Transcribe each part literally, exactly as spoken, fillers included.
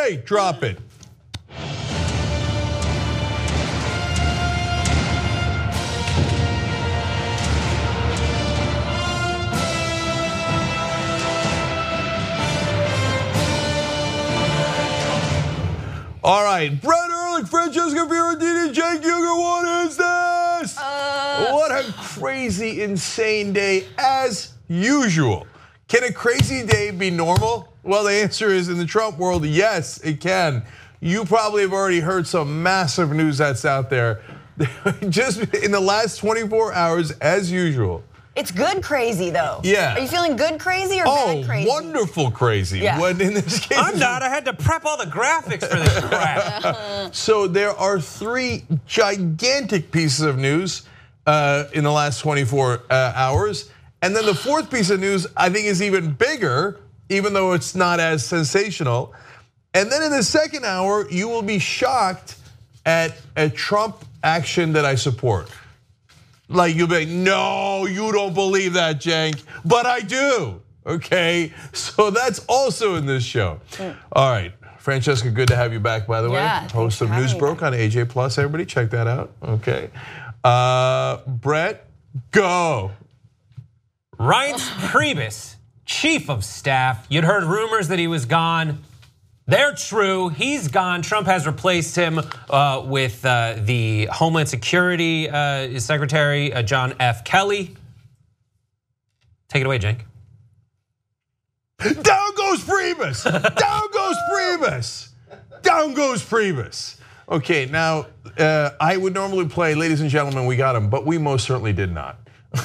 Okay, drop it. All right, Brett Ehrlich, Francesca Fiorentini, Jake Uger, what is this? Uh, what a crazy, insane day as usual. Can a crazy day be normal? Well, the answer is in the Trump world, yes, it can. You probably have already heard some massive news that's out there. Just in the last twenty-four hours, as usual. It's good crazy though. Yeah. Are you feeling good crazy or oh, bad crazy? Oh, wonderful crazy. Yeah. When in this case, I'm not. I had to prep all the graphics for this crap. So there are three gigantic pieces of news uh, in the last twenty-four uh, hours. And then the fourth piece of news I think is even bigger, even though it's not as sensational. And then in the second hour, you will be shocked at a Trump action that I support. Like you'll be like, no, you don't believe that, Cenk, but I do, okay? So that's also in this show. All right, Francesca, good to have you back, by the yeah, way. Host of News Broke on A J Plus, everybody check that out, okay? Uh, Brett, go. Reince Priebus, chief of staff. You'd heard rumors that he was gone. They're true. He's gone. Trump has replaced him uh, with uh, the Homeland Security uh, Secretary, uh, John F. Kelly. Take it away, Cenk. Down goes Priebus. Down goes Priebus. Down goes Priebus. Okay, now uh, I would normally play, ladies and gentlemen, we got him, but we most certainly did not.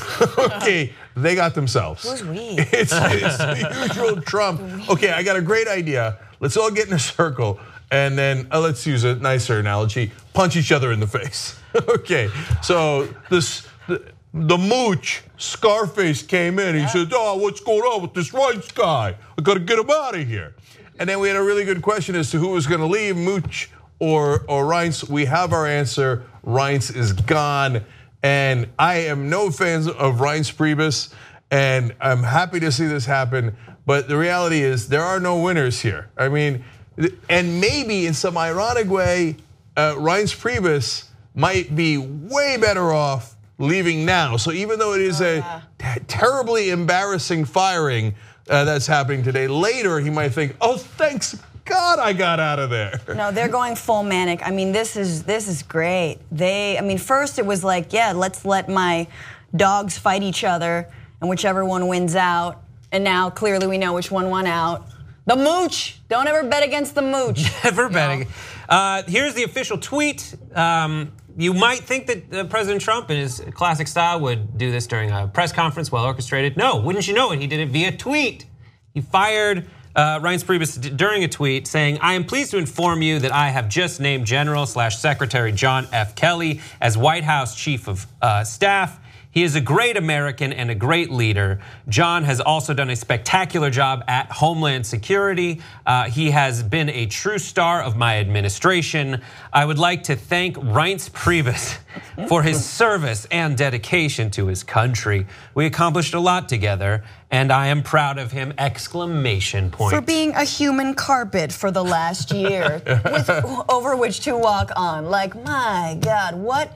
Okay, they got themselves. Who's we? It's, it's the usual Trump. Okay, I got a great idea. Let's all get in a circle and then uh, let's use a nicer analogy, punch each other in the face. Okay, so this the, the mooch, Scarface came in, he yeah. said, oh, what's going on with this Reince guy? I gotta get him out of here. And then we had a really good question as to who was gonna leave, Mooch or, or Reince. We have our answer, Reince is gone. And I am no fan of Reince Priebus, and I'm happy to see this happen. But the reality is there are no winners here. I mean, and maybe in some ironic way, uh, Reince Priebus might be way better off leaving now. So even though it is oh, yeah. a terribly embarrassing firing uh, that's happening today, later he might think, oh, thanks God I got out of there. No, they're going full manic. I mean, this is this is great. They, I mean, first it was like, yeah, let's let my dogs fight each other, and whichever one wins out. And now clearly we know which one won out. The mooch. Don't ever bet against the mooch. Never betting. Uh, here's the official tweet. Um, you might think that uh, President Trump, in his classic style, would do this during a press conference, well orchestrated. No, wouldn't you know it? He did it via tweet. He fired Uh, Reince Priebus during a tweet saying, I am pleased to inform you that I have just named General slash Secretary John F. Kelly as White House Chief of uh, Staff. He is a great American and a great leader. John has also done a spectacular job at Homeland Security. Uh, he has been a true star of my administration. I would like to thank Reince Priebus for his service and dedication to his country. We accomplished a lot together, and I am proud of him, exclamation point. For being a human carpet for the last year, with, over which to walk on. Like, my God, what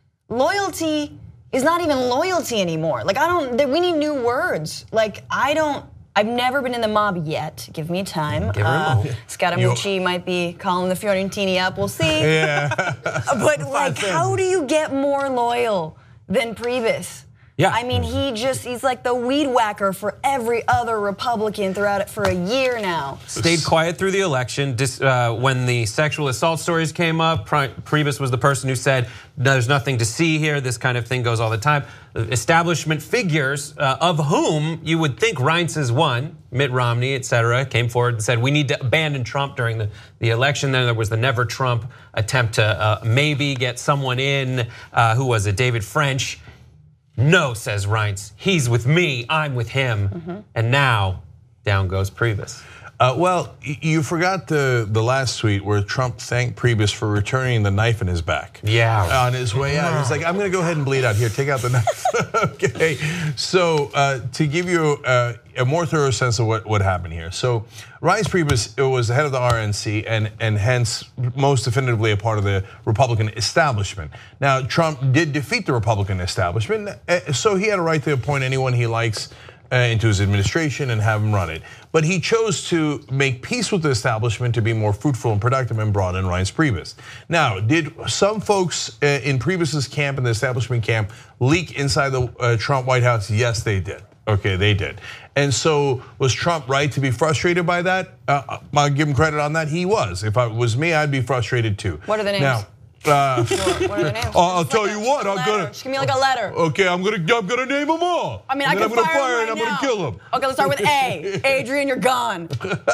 loyalty is not even loyalty anymore. Like, I don't, we need new words. Like, I don't, I've never been in the mob yet. Give me time. Give her a moment. Scaramucci might be calling the Fiorentini up, we'll see. Yeah. But like, how do you get more loyal than Priebus? Yeah. I mean, he just, he's like the weed whacker for every other Republican throughout it for a year now. Stayed quiet through the election. When the sexual assault stories came up, Priebus was the person who said, there's nothing to see here, this kind of thing goes all the time. Establishment figures, of whom you would think Reince is one, Mitt Romney, et cetera, came forward and said, we need to abandon Trump during the, the election. Then there was the Never Trump attempt to uh, maybe get someone in, uh, who was it, David French. No, says Reince, he's with me, I'm with him. Mm-hmm. And now, down goes Priebus. Uh, well, you forgot the, the last tweet where Trump thanked Priebus for returning the knife in his back. Yeah. On his way out, he's like, I'm gonna go ahead and bleed out here, take out the knife. Okay, so uh, to give you uh, a more thorough sense of what, what happened here. So Reince Priebus was the head of the R N C and, and hence most definitively a part of the Republican establishment. Now, Trump did defeat the Republican establishment, so he had a right to appoint anyone he likes into his administration and have him run it. But he chose to make peace with the establishment to be more fruitful and productive and brought in Reince Priebus. Now, did some folks in Priebus's camp, in the establishment camp, leak inside the Trump White House? Yes, they did. Okay, they did. And so was Trump right to be frustrated by that? Uh, I'll give him credit on that. He was. If it was me, I'd be frustrated too. What are the names? Now, Uh, what are the names? I'll Just tell like you a, what, a I'm letter. gonna. Just give me like a letter. Okay, I'm gonna, I'm gonna name them all. I mean, and I then can I'm gonna fire, fire him and right I'm now. gonna kill him. Okay, let's start with A. Adrian, you're gone.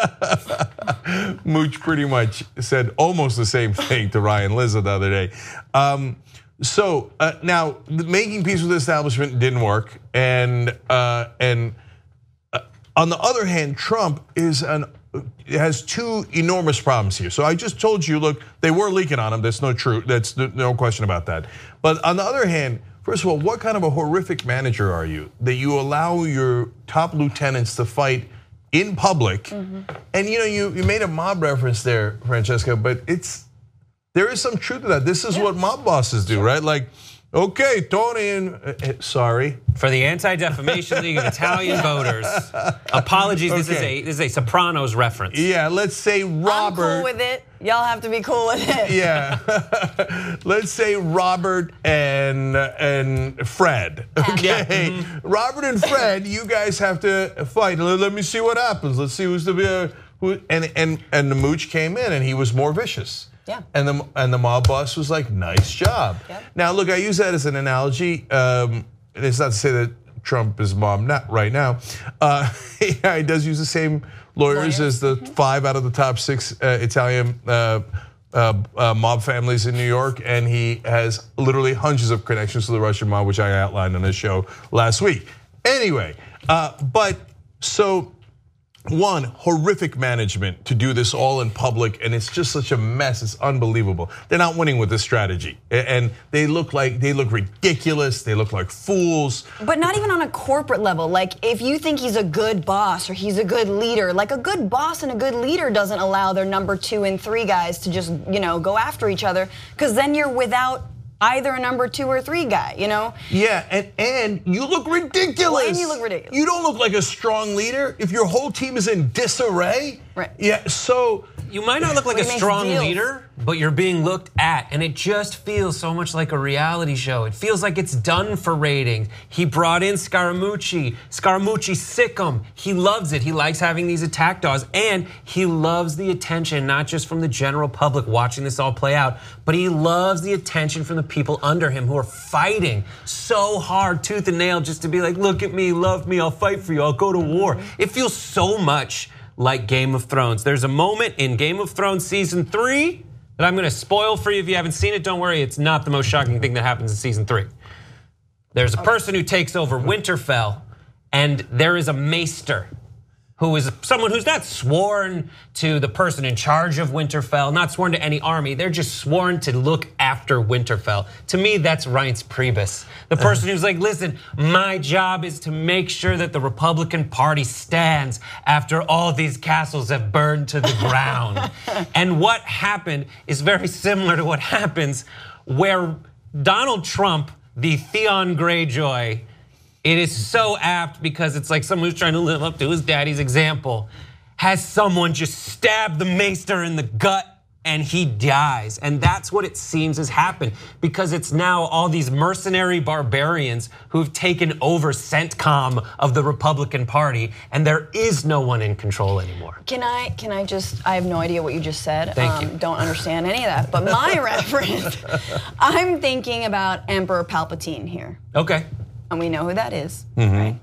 Mooch pretty much said almost the same thing to Ryan Lizza the other day. Um, so uh, now, making peace with the establishment didn't work, and uh, and uh, on the other hand, Trump is an has two enormous problems here. So I just told you, look, they were leaking on him. That's no true. That's no question about that. But on the other hand, first of all, what kind of a horrific manager are you that you allow your top lieutenants to fight in public? Mm-hmm. And you know, you, you made a mob reference there, Francesca, but it's there is some truth to that. This is yeah. what mob bosses do, right? Like, okay, Tony, and uh, sorry. For the Anti-Defamation League of Italian voters, apologies, this, okay. is a, this is a Sopranos reference. Yeah, let's say Robert. I'm cool with it. Y'all have to be cool with it. Yeah, let's say Robert and and Fred. Okay, yeah. mm-hmm. Robert and Fred, you guys have to fight. Let me see what happens. Let's see who's the uh, who. And and and the Mooch came in, and he was more vicious. Yeah. And the and the mob boss was like, nice job. Yep. Now, look, I use that as an analogy. Um, and it's not to say that Trump is mob not right now. Uh, yeah, he does use the same lawyers, lawyers. as the mm-hmm. five out of the top six uh, Italian uh, uh, uh, mob families in New York, and he has literally hundreds of connections to the Russian mob, which I outlined on this show last week. Anyway, uh, but so. One, horrific management to do this all in public, and it's just such a mess. It's unbelievable. They're not winning with this strategy, and they look like they look ridiculous. They look like fools. But not even on a corporate level. Like if you think he's a good boss or he's a good leader, like a good boss and a good leader doesn't allow their number two and three guys to just you know go after each other, because then you're without either a number two or three guy, you know? Yeah, and, and you look ridiculous. Well, and you look ridiculous. You don't look like a strong leader if your whole team is in disarray. Right. Yeah, so. You might not look like a strong leader, but you're being looked at, and it just feels so much like a reality show. It feels like it's done for ratings. He brought in Scaramucci. Scaramucci sick him. He loves it. He likes having these attack dogs, and he loves the attention, not just from the general public watching this all play out, but he loves the attention from the people under him who are fighting so hard, tooth and nail, just to be like, look at me, love me, I'll fight for you, I'll go to war. It feels so much like Game of Thrones. There's a moment in Game of Thrones season three that I'm gonna spoil for you if you haven't seen it. Don't worry, it's not the most shocking thing that happens in season three. There's a person who takes over Winterfell, and there is a maester who is someone who's not sworn to the person in charge of Winterfell, not sworn to any army. They're just sworn to look after Winterfell. To me, that's Reince Priebus. The person who's like, listen, my job is to make sure that the Republican Party stands after all these castles have burned to the ground. And what happened is very similar to what happens where Donald Trump, the Theon Greyjoy, it is so apt because it's like someone who's trying to live up to his daddy's example, has someone just stab the maester in the gut and he dies. And that's what it seems has happened, because it's now all these mercenary barbarians who've taken over CENTCOM of the Republican Party, and there is no one in control anymore. Can I, can I just, I have no idea what you just said. Thank um, you. Don't understand any of that, but my reference, I'm thinking about Emperor Palpatine here. Okay. And we know who that is, mm-hmm. right?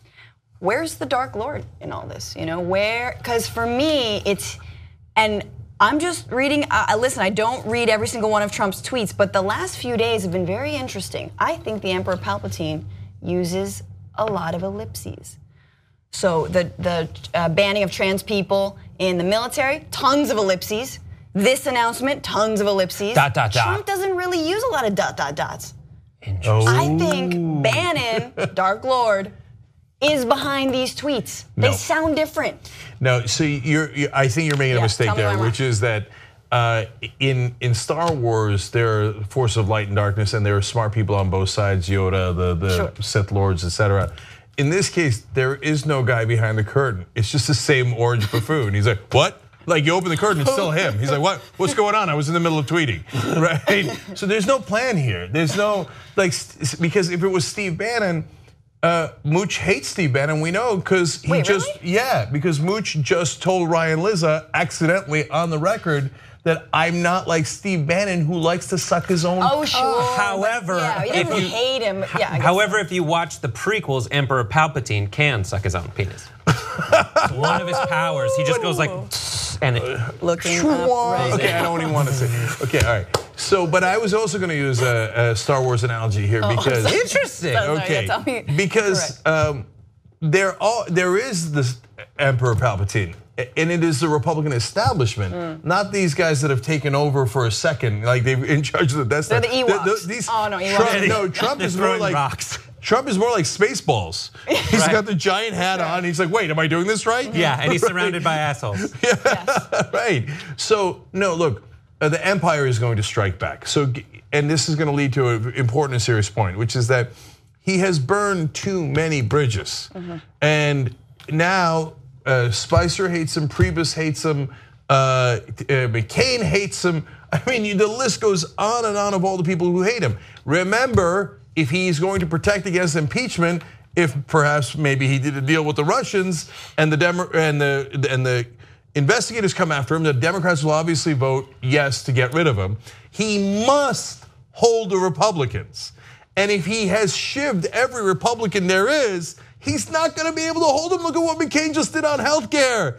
Where's the Dark Lord in all this? You know, where, because for me, it's, and I'm just reading, uh, listen, I don't read every single one of Trump's tweets, but the last few days have been very interesting. I think the Emperor Palpatine uses a lot of ellipses. So the, the uh, banning of trans people in the military, tons of ellipses. This announcement, tons of ellipses. Dot, dot, dot. Trump doesn't really use a lot of dot, dot, dots. Interesting. I think Bannon, Dark Lord, is behind these tweets. They No. sound different. No, so you're, you're I think you're making Yeah, a mistake tell me there, why I'm which wrong. is that uh, in in Star Wars there are forces of light and darkness, and there are smart people on both sides, Yoda, the the Sure. Sith Lords, et cetera. In this case, there is no guy behind the curtain. It's just the same orange buffoon. He's like, what? Like you open the curtain, it's still him. He's like, what? What's going on? I was in the middle of tweeting, right? So there's no plan here. There's no like because if it was Steve Bannon. Uh, Mooch hates Steve Bannon, we know, because he Wait, just, really? yeah, because Mooch just told Ryan Lizza accidentally on the record that I'm not like Steve Bannon who likes to suck his own. Oh, sure. However, yeah, he if doesn't you- hate him. Yeah, I guess However, if you watch the prequels, Emperor Palpatine can suck his own penis. It's one of his powers. He just goes like, and it, looking up, right. Okay, I don't even want to say. Okay, all right. So, but I was also going to use a, a Star Wars analogy here because interesting. Sorry, yeah, okay, tell me. because um, there are there is this Emperor Palpatine, and it is the Republican establishment, Mm. not these guys that have taken over for a second, like they're in charge of the Death Star. They're the Ewoks. these, Oh, no, Ewoks. Trump, no, Trump They're is more throwing like rocks. Trump is more like Spaceballs. He's Right. got the giant hat on. He's like, wait, am I doing this right? yeah, and he's surrounded by assholes. Right. So no, look, uh, the empire is going to strike back. So, and this is going to lead to an important and serious point, which is that he has burned too many bridges, Mm-hmm. and now uh, Spicer hates him, Priebus hates him, uh, uh, McCain hates him. I mean, you, the list goes on and on of all the people who hate him. Remember, if he's going to protect against impeachment, if perhaps maybe he did a deal with the Russians and the Demo- and the and the investigators come after him, the Democrats will obviously vote yes to get rid of him. He must hold the Republicans. And if he has shivved every Republican there is, he's not going to be able to hold them. Look at what McCain just did on healthcare.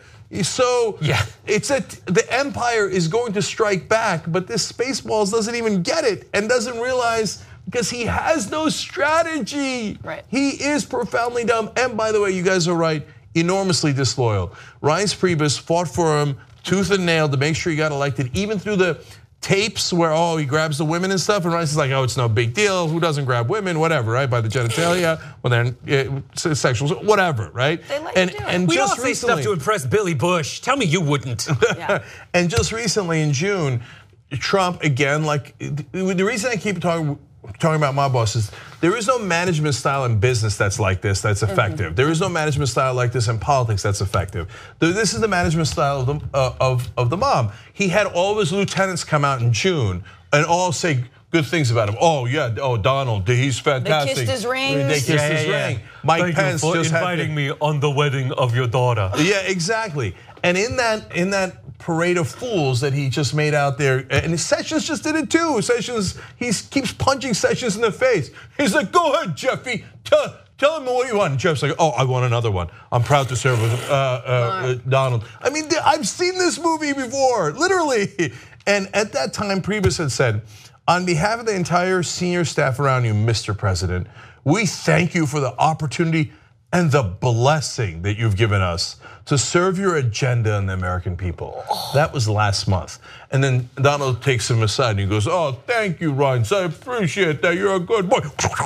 So Yeah. it's a, the empire is going to strike back, but this Spaceballs doesn't even get it and doesn't realize because he has no strategy. Right. He is profoundly dumb. And by the way, you guys are right, enormously disloyal. Reince Priebus fought for him tooth and nail to make sure he got elected, even through the tapes where, oh, he grabs the women and stuff, and Reince is like, oh, it's no big deal. Who doesn't grab women? Whatever, right? By the genitalia, when they're uh, sexual, whatever, right? They let and you do it. and We all just say recently, stuff to impress Billy Bush. Tell me you wouldn't. Yeah. and just recently in June, Trump again, like the reason I keep talking talking about my boss is there is no management style in business that's like this, that's effective. Mm-hmm. There is no management style like this in politics that's effective. This is the management style of the, uh, of, of the mob. He had all of his lieutenants come out in June and all say good things about him. Oh yeah, oh Donald, he's fantastic. kissed his rings. They kissed Yeah, his yeah, yeah. ring. Mike Thank Pence you for just inviting had me on the wedding of your daughter. yeah, exactly. And in that in that parade of fools that he just made out there, and Sessions just did it too. Sessions, he keeps punching Sessions in the face. He's like, "Go ahead, Jeffy, tell tell him what you want." And Jeff's like, "Oh, I want another one. I'm proud to serve with uh, uh, uh, Donald." I mean, I've seen this movie before, literally. And at that time, Priebus had said, "On behalf of the entire senior staff around you, Mister President, we thank you for the opportunity and the blessing that you've given us to serve your agenda and the American people." That was last month. And then Donald takes him aside and he goes, "Oh, thank you, Reince. I appreciate that. You're a good boy."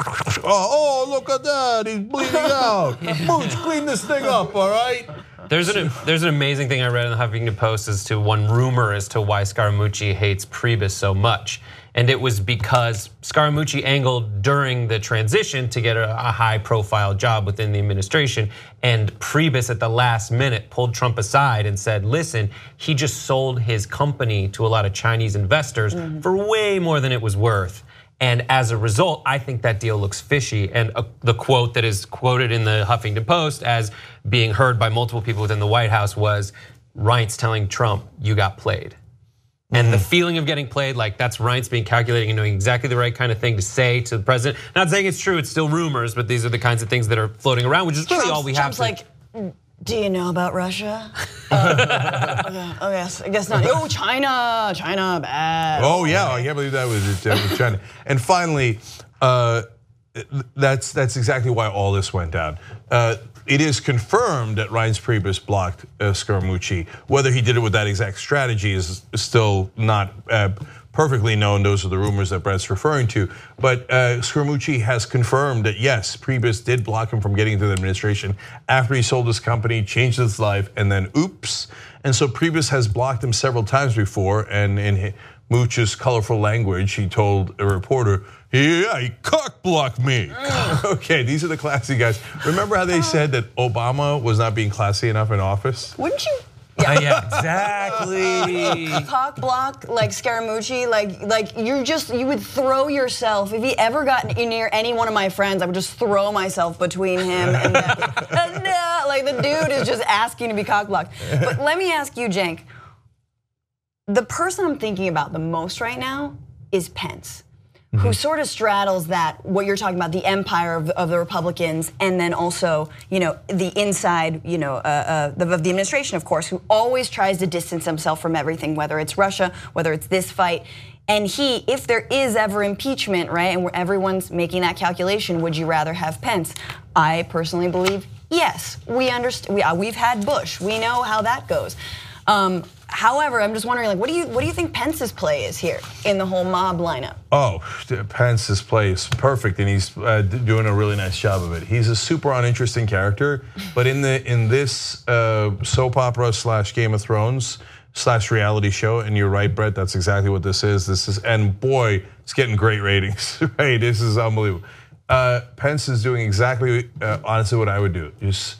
Oh, look at that. He's bleeding out. Mooch, clean this thing up, all right? There's an there's an amazing thing I read in the Huffington Post as to one rumor as to why Scaramucci hates Priebus so much. And it was because Scaramucci angled during the transition to get a, a high profile job within the administration. And Priebus at the last minute pulled Trump aside and said, listen, he just sold his company to a lot of Chinese investors mm-hmm. for way more than it was worth. And as a result, I think that deal looks fishy. And the quote that is quoted in the Huffington Post as being heard by multiple people within the White House was Reince telling Trump, you got played. And the feeling of getting played, like that's Reince being calculating and knowing exactly the right kind of thing to say to the president. Not saying it's true, it's still rumors, but these are the kinds of things that are floating around, which is really Trump's, all we Trump's have. To, like, do you know about Russia? uh, okay, oh yes, I guess not. Oh, China, China, bad. Oh yeah, I can't believe that was with China. And finally, uh, that's that's exactly why all this went down. Uh, It is confirmed that Reince Priebus blocked uh, Scaramucci. Whether he did it with that exact strategy is still not uh, perfectly known. Those are the rumors that Brett's referring to. But uh, Scaramucci has confirmed that yes, Priebus did block him from getting into the administration after he sold his company, changed his life, and then oops. And so Priebus has blocked him several times before, and in Mooch's colorful language, he told a reporter, yeah, he cock blocked me. Okay, these are the classy guys. Remember how they said that Obama was not being classy enough in office? Wouldn't you? Yeah, uh, yeah exactly. Cock block like Scaramucci, like like you just you would throw yourself if he ever got near any one of my friends. I would just throw myself between him and them. No, like the dude is just asking to be cock blocked. But let me ask you, Cenk. The person I'm thinking about the most right now is Pence, mm-hmm. who sort of straddles that, what you're talking about, the empire of, of the Republicans, and then also, you know, the inside, you know, uh, uh, of the administration, of course, who always tries to distance himself from everything, whether it's Russia, whether it's this fight. And he, if there is ever impeachment, right, and where everyone's making that calculation, would you rather have Pence? I personally believe yes. We understand. We, uh, we've had Bush. We know how that goes. Um, However, I'm just wondering, like, what do you what do you think Pence's play is here in the whole mob lineup? Oh, Pence's play is perfect, and he's uh, doing a really nice job of it. He's a super uninteresting character, but in the in this uh, soap opera slash Game of Thrones slash reality show, and you're right, Brett, that's exactly what this is. This is, and boy, it's getting great ratings. Right, this is unbelievable. Uh, Pence is doing exactly, uh, honestly, what I would do. Just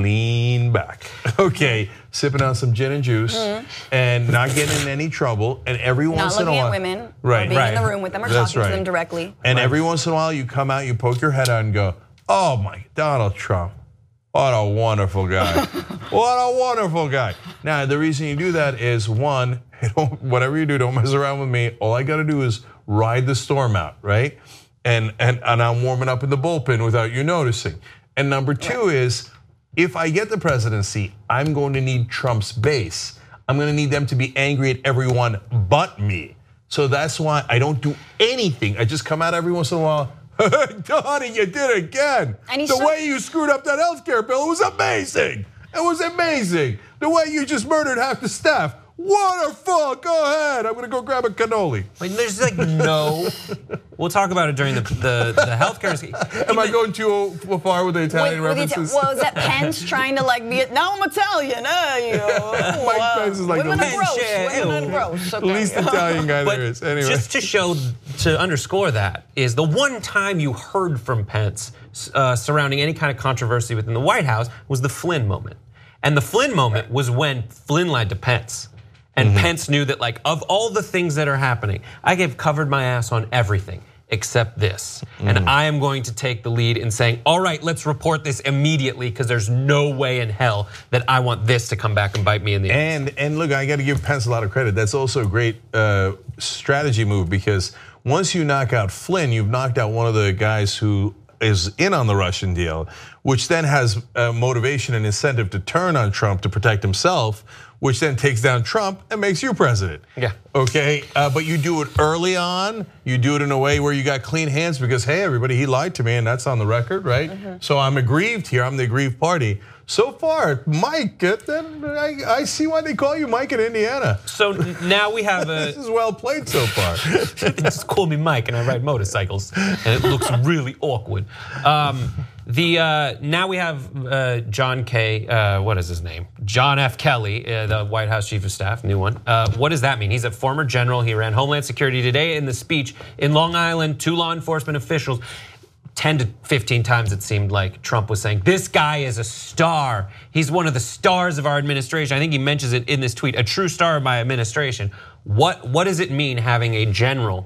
lean back, okay, sipping on some gin and juice, mm-hmm. and not getting in any trouble. And every not once in a while, not looking at women, right, or being right. in the room with them, or That's talking right. to them directly. And right. every once in a while, you come out, you poke your head out, and go, "Oh my, Donald Trump, what a wonderful guy! What a wonderful guy!" Now, the reason you do that is one, don't, whatever you do, don't mess around with me. All I got to do is ride the storm out, right? And and and I'm warming up in the bullpen without you noticing. And number two right. is, if I get the presidency, I'm going to need Trump's base. I'm going to need them to be angry at everyone but me. So that's why I don't do anything. I just come out every once in a while. Donnie, you did it again. And the so- way you screwed up that healthcare bill, it was amazing. It was amazing. The way you just murdered half the staff. Wonderful. Go ahead. I'm gonna go grab a cannoli. Wait, there's like no. We'll talk about it during the the, the healthcare. Am I going too far with the Italian Wait, references? Well, is that Pence trying to like be? Now I'm Italian. Uh, you know, Mike uh, Pence is like women the are gross. Women are gross. Okay. least Italian guy but there is. Anyway, just to show, to underscore that is the one time you heard from Pence uh, surrounding any kind of controversy within the White House was the Flynn moment, and the Flynn moment right. was when Flynn lied to Pence. And mm-hmm. Pence knew that, like, of all the things that are happening, I have covered my ass on everything except this. Mm. And I am going to take the lead in saying, all right, let's report this immediately, because there's no way in hell that I want this to come back and bite me in the ass. And and look, I got to give Pence a lot of credit. That's also a great uh, strategy move, because once you knock out Flynn, you've knocked out one of the guys who is in on the Russian deal, which then has motivation and incentive to turn on Trump to protect himself, which then takes down Trump and makes you president. Yeah. Okay, uh, but you do it early on. You do it in a way where you got clean hands because, hey, everybody, he lied to me, and that's on the record, right? Mm-hmm. So I'm aggrieved here. I'm the aggrieved party. So far, Mike, then I, I see why they call you Mike in Indiana. So now we have a. This is well played so far. Just call me Mike, and I ride motorcycles, and it looks really awkward. Um, The uh, now we have uh, John K. Uh, what is his name? John F. Kelly, uh, the White House Chief of Staff, new one. Uh, what does that mean? He's a former general. He ran Homeland Security. Today in the speech in Long Island to law enforcement officials, ten to fifteen times it seemed like Trump was saying, this guy is a star. He's one of the stars of our administration. I think he mentions it in this tweet, a true star of my administration. What what does it mean having a general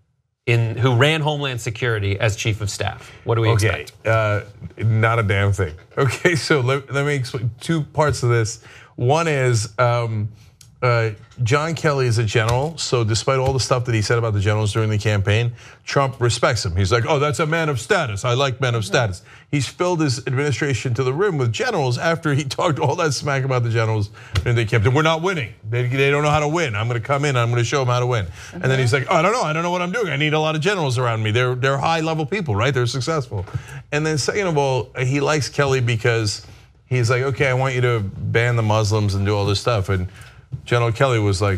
in who ran Homeland Security as Chief of Staff? What do we okay, expect? Uh, not a damn thing. Okay, so let, let me explain two parts of this. One is um, uh, John Kelly is a general, so despite all the stuff that he said about the generals during the campaign, Trump respects him. He's like, oh, that's a man of status. I like men of mm-hmm. status. He's filled his administration to the rim with generals after he talked all that smack about the generals and they kept, we're not winning. They, they don't know how to win. I'm gonna come in and I'm gonna show them how to win. Mm-hmm. And then he's like, oh, I don't know, I don't know what I'm doing. I need a lot of generals around me. They're, they're high level people, right? They're successful. And then second of all, he likes Kelly because he's like, okay, I want you to ban the Muslims and do all this stuff. And General Kelly was like,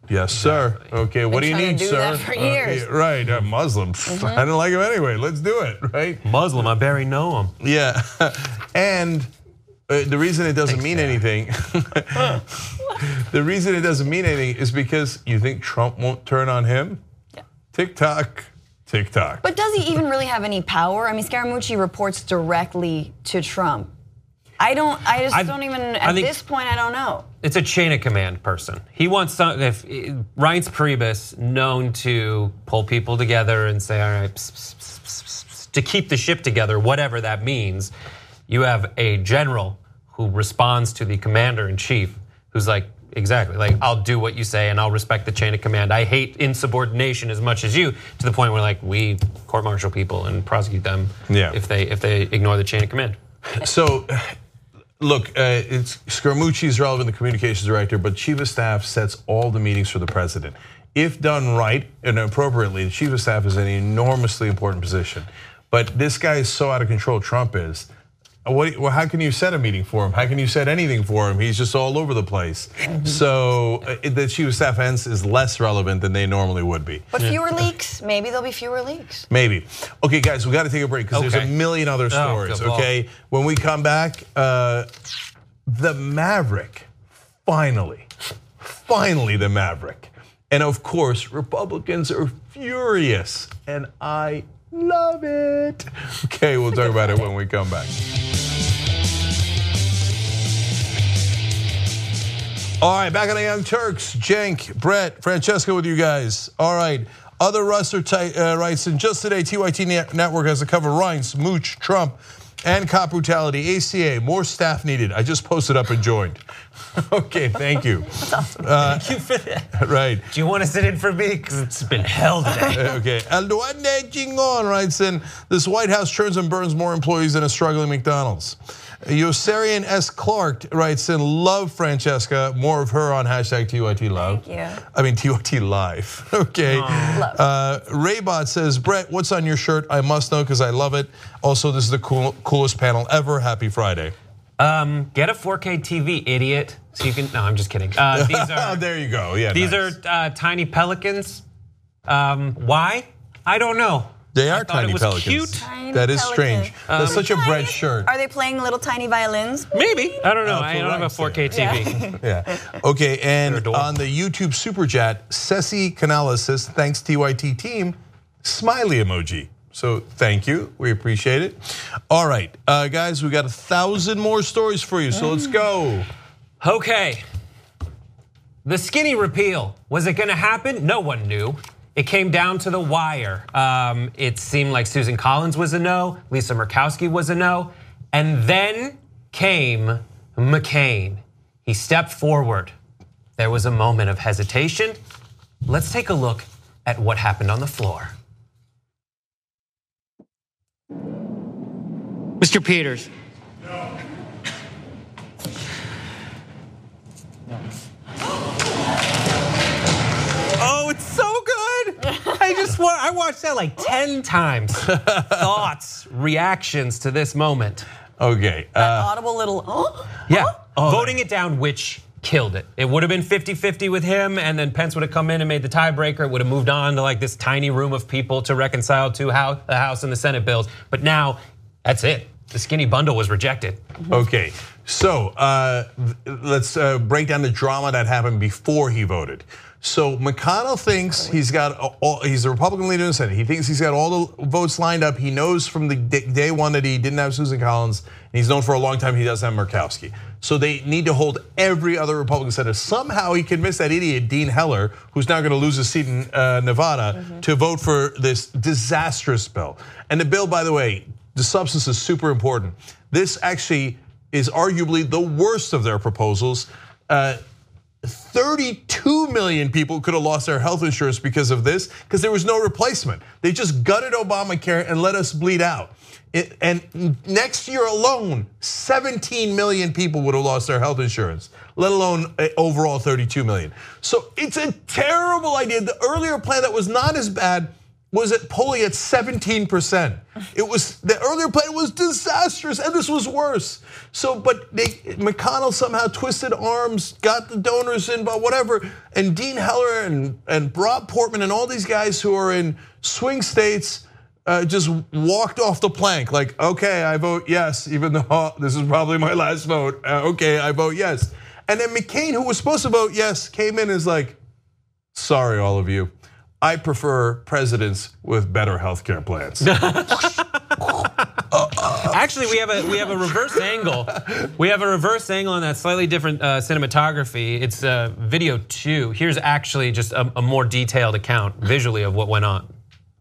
Yes, sir. Okay, what do you trying need, to do sir? that for years. Uh, right, uh, Muslims. Mm-hmm. I don't like him anyway. Let's do it, right? Muslim, I barely know him. Yeah, and uh, the reason it doesn't Thanks, mean Dad. anything, the reason it doesn't mean anything is because you think Trump won't turn on him. Yeah. TikTok, TikTok. But does he even really have any power? I mean, Scaramucci reports directly to Trump. I don't. I just I- don't even. I At think- this point, I don't know. It's a chain of command person. He wants some. If Reince Priebus, known to pull people together and say, "All right," pss, pss, pss, pss, pss, pss, to keep the ship together, whatever that means. You have a general who responds to the commander in chief, who's like, exactly, like I'll do what you say and I'll respect the chain of command. I hate insubordination as much as you, to the point where like we court-martial people and prosecute them Yeah. if they if they ignore the chain of command. So, look, uh, it's Scaramucci is relevant, the communications director, but chief of staff sets all the meetings for the president. If done right and appropriately, the chief of staff is an enormously important position. But this guy is so out of control, Trump is. What, well, how can you set a meeting for him? How can you set anything for him? He's just all over the place. So uh, the chief of staff hence is less relevant than they normally would be. But fewer leaks. Maybe there'll be fewer leaks. Maybe. Okay, guys, we got to take a break because there's Okay. a million other stories. good. Well- Okay, when we come back, uh, the Maverick, finally, finally the Maverick, and of course, Republicans are furious, and I love it. Okay, we'll talk about it when we come back. All right, back on the Young Turks. Cenk, Brett, Francesca with you guys. All right, other Russer uh, writes, and just today, T Y T Network has to cover Reince, Mooch, Trump, and cop brutality. A C A, more staff needed. I just posted up and joined. Okay, thank you. That's awesome. Uh, Thank you for that. right. Do you want to sit in for me? Because it's been hell today. Okay, El Duende Chingon writes in, this White House churns and burns more employees than a struggling McDonald's. Yossarian S. Clark writes in, love Francesca, more of her on hashtag T Y T love. Thank you. I mean T Y T live, okay. Love. Uh, Raybot says, Brett, what's on your shirt? I must know because I love it. Also, this is the cool, coolest panel ever. Happy Friday. Um, get a four K T V, idiot. So you can. No, I'm just kidding. Uh, these are. There you go. Yeah. These nice. are uh, tiny pelicans. Um, why? I don't know. They are I thought tiny it was pelicans. cute. Tiny That is pelican. strange. That's such a Tiny- Brett shirt. Are they playing little tiny violins? Maybe. I don't know. Oh, I don't have a Reince, four K T V. Yeah. Okay, and adorable. on the YouTube super chat, Ceci Canales says, thanks T Y T team, smiley emoji. So thank you, we appreciate it. All right, uh, guys, we got a thousand more stories for you, so let's go. Okay. The skinny repeal, was it gonna happen? No one knew. It came down to the wire. Um, it seemed like Susan Collins was a no, Lisa Murkowski was a no, and then came McCain. He stepped forward. There was a moment of hesitation. Let's take a look at what happened on the floor. Mister Peters. Oh, it's so good. I just wa- I watched that like ten times. Thoughts, reactions to this moment. Okay, uh, That audible little, oh? Yeah, voting it down, which killed it. It would have been fifty fifty with him, and then Pence would have come in and made the tiebreaker. It would have moved on to like this tiny room of people to reconcile to how the House and the Senate bills. But now, that's it. The skinny bundle was rejected. okay. So uh, let's uh, break down the drama that happened before he voted. So McConnell thinks he's got all, he's the Republican leader in the Senate. He thinks he's got all the votes lined up. He knows from the day one that he didn't have Susan Collins, and he's known for a long time he doesn't have Murkowski. So they need to hold every other Republican senator. Somehow he convinced that idiot Dean Heller, who's now going to lose his seat in uh, Nevada, mm-hmm. to vote for this disastrous bill. And the bill, by the way, the substance is super important. This actually is arguably the worst of their proposals. Uh, thirty-two million people could have lost their health insurance because of this, because there was no replacement. They just gutted Obamacare and let us bleed out. It, and next year alone, seventeen million people would have lost their health insurance, let alone overall thirty-two million. So it's a terrible idea. The earlier plan that was not as bad was at polling at seventeen percent. It was, the earlier plan was disastrous, and this was worse. So, but they, McConnell somehow twisted arms, got the donors in, but whatever, and Dean Heller and, and Rob Portman and all these guys who are in swing states uh, just walked off the plank, like, okay, I vote yes, even though this is probably my last vote. Uh, okay, I vote yes. And then McCain, who was supposed to vote yes, came in and is like, sorry, all of you. I prefer presidents with better health care plans. Actually, we have a we have a reverse angle. We have a reverse angle on that slightly different uh, cinematography. It's uh, video two. Here's actually just a, a more detailed account visually of what went on.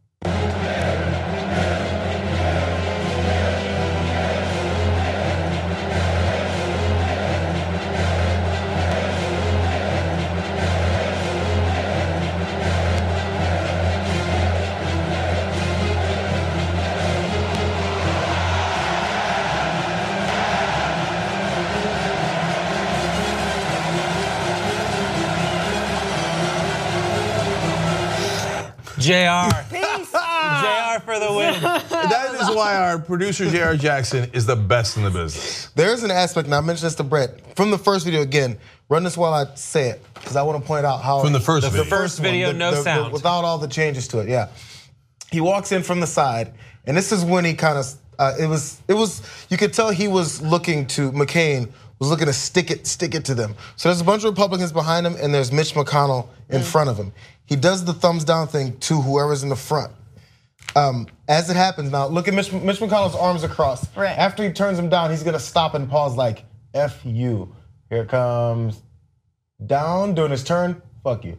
J R. Peace. J R for the win. That is why our producer J R Jackson is the best in the business. There's an aspect, and I mentioned this to Brett, from the first video again, run this while I say it, because I want to point out how- From the first the video. first video, one, the, no the, sound. The, without all the changes to it, yeah. He walks in from the side, and this is when he kind of, uh, it was, it was, you could tell he was looking to, McCain was looking to stick it, stick it to them. So there's a bunch of Republicans behind him, and there's Mitch McConnell in mm. front of him. He does the thumbs down thing to whoever's in the front. Um, as it happens now, look at Mitch, Mitch McConnell's arms across. Right. After he turns him down, he's gonna stop and pause like, F you. Here it comes. Down, doing his turn, fuck you.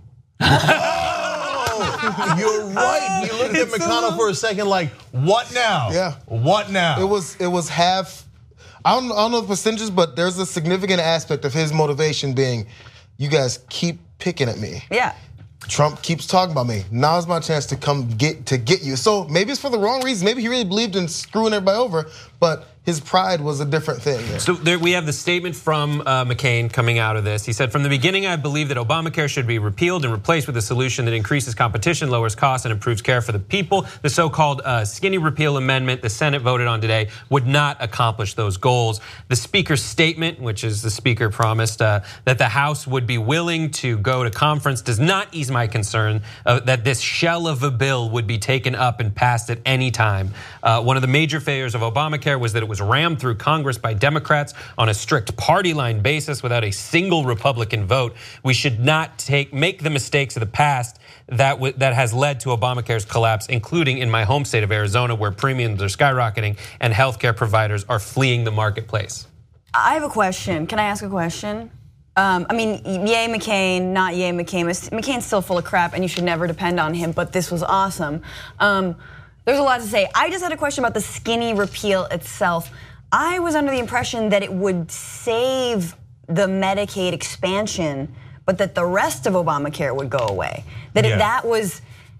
Oh, you're right. He looked at McConnell for a second like, what now? Yeah. What now? It was, it was half, I don't, I don't know the percentages, but there's a significant aspect of his motivation being, you guys keep picking at me. Yeah. Trump keeps talking about me. Now's my chance to come get to get you. So maybe it's for the wrong reason. Maybe he really believed in screwing everybody over, but his pride was a different thing. Yeah. So there we have the statement from uh, McCain coming out of this. He said, from the beginning, I believe that Obamacare should be repealed and replaced with a solution that increases competition, lowers costs, and improves care for the people. The so-called uh, skinny repeal amendment the Senate voted on today would not accomplish those goals. The Speaker's statement, which is the Speaker promised uh, that the House would be willing to go to conference, does not ease my concern uh, that this shell of a bill would be taken up and passed at any time. Uh, one of the major failures of Obamacare was that it was rammed through Congress by Democrats on a strict party line basis without a single Republican vote. We should not take make the mistakes of the past that that has led to Obamacare's collapse, including in my home state of Arizona, where premiums are skyrocketing and healthcare providers are fleeing the marketplace. I have a question. Can I ask a question? Um, I mean, yay McCain, not yay McCain. McCain's still full of crap, and you should never depend on him. But this was awesome. Um, There's a lot to say. I just had a question about the skinny repeal itself. I was under the impression that it would save the Medicaid expansion, but that the rest of Obamacare would go away. That yeah. it, that was,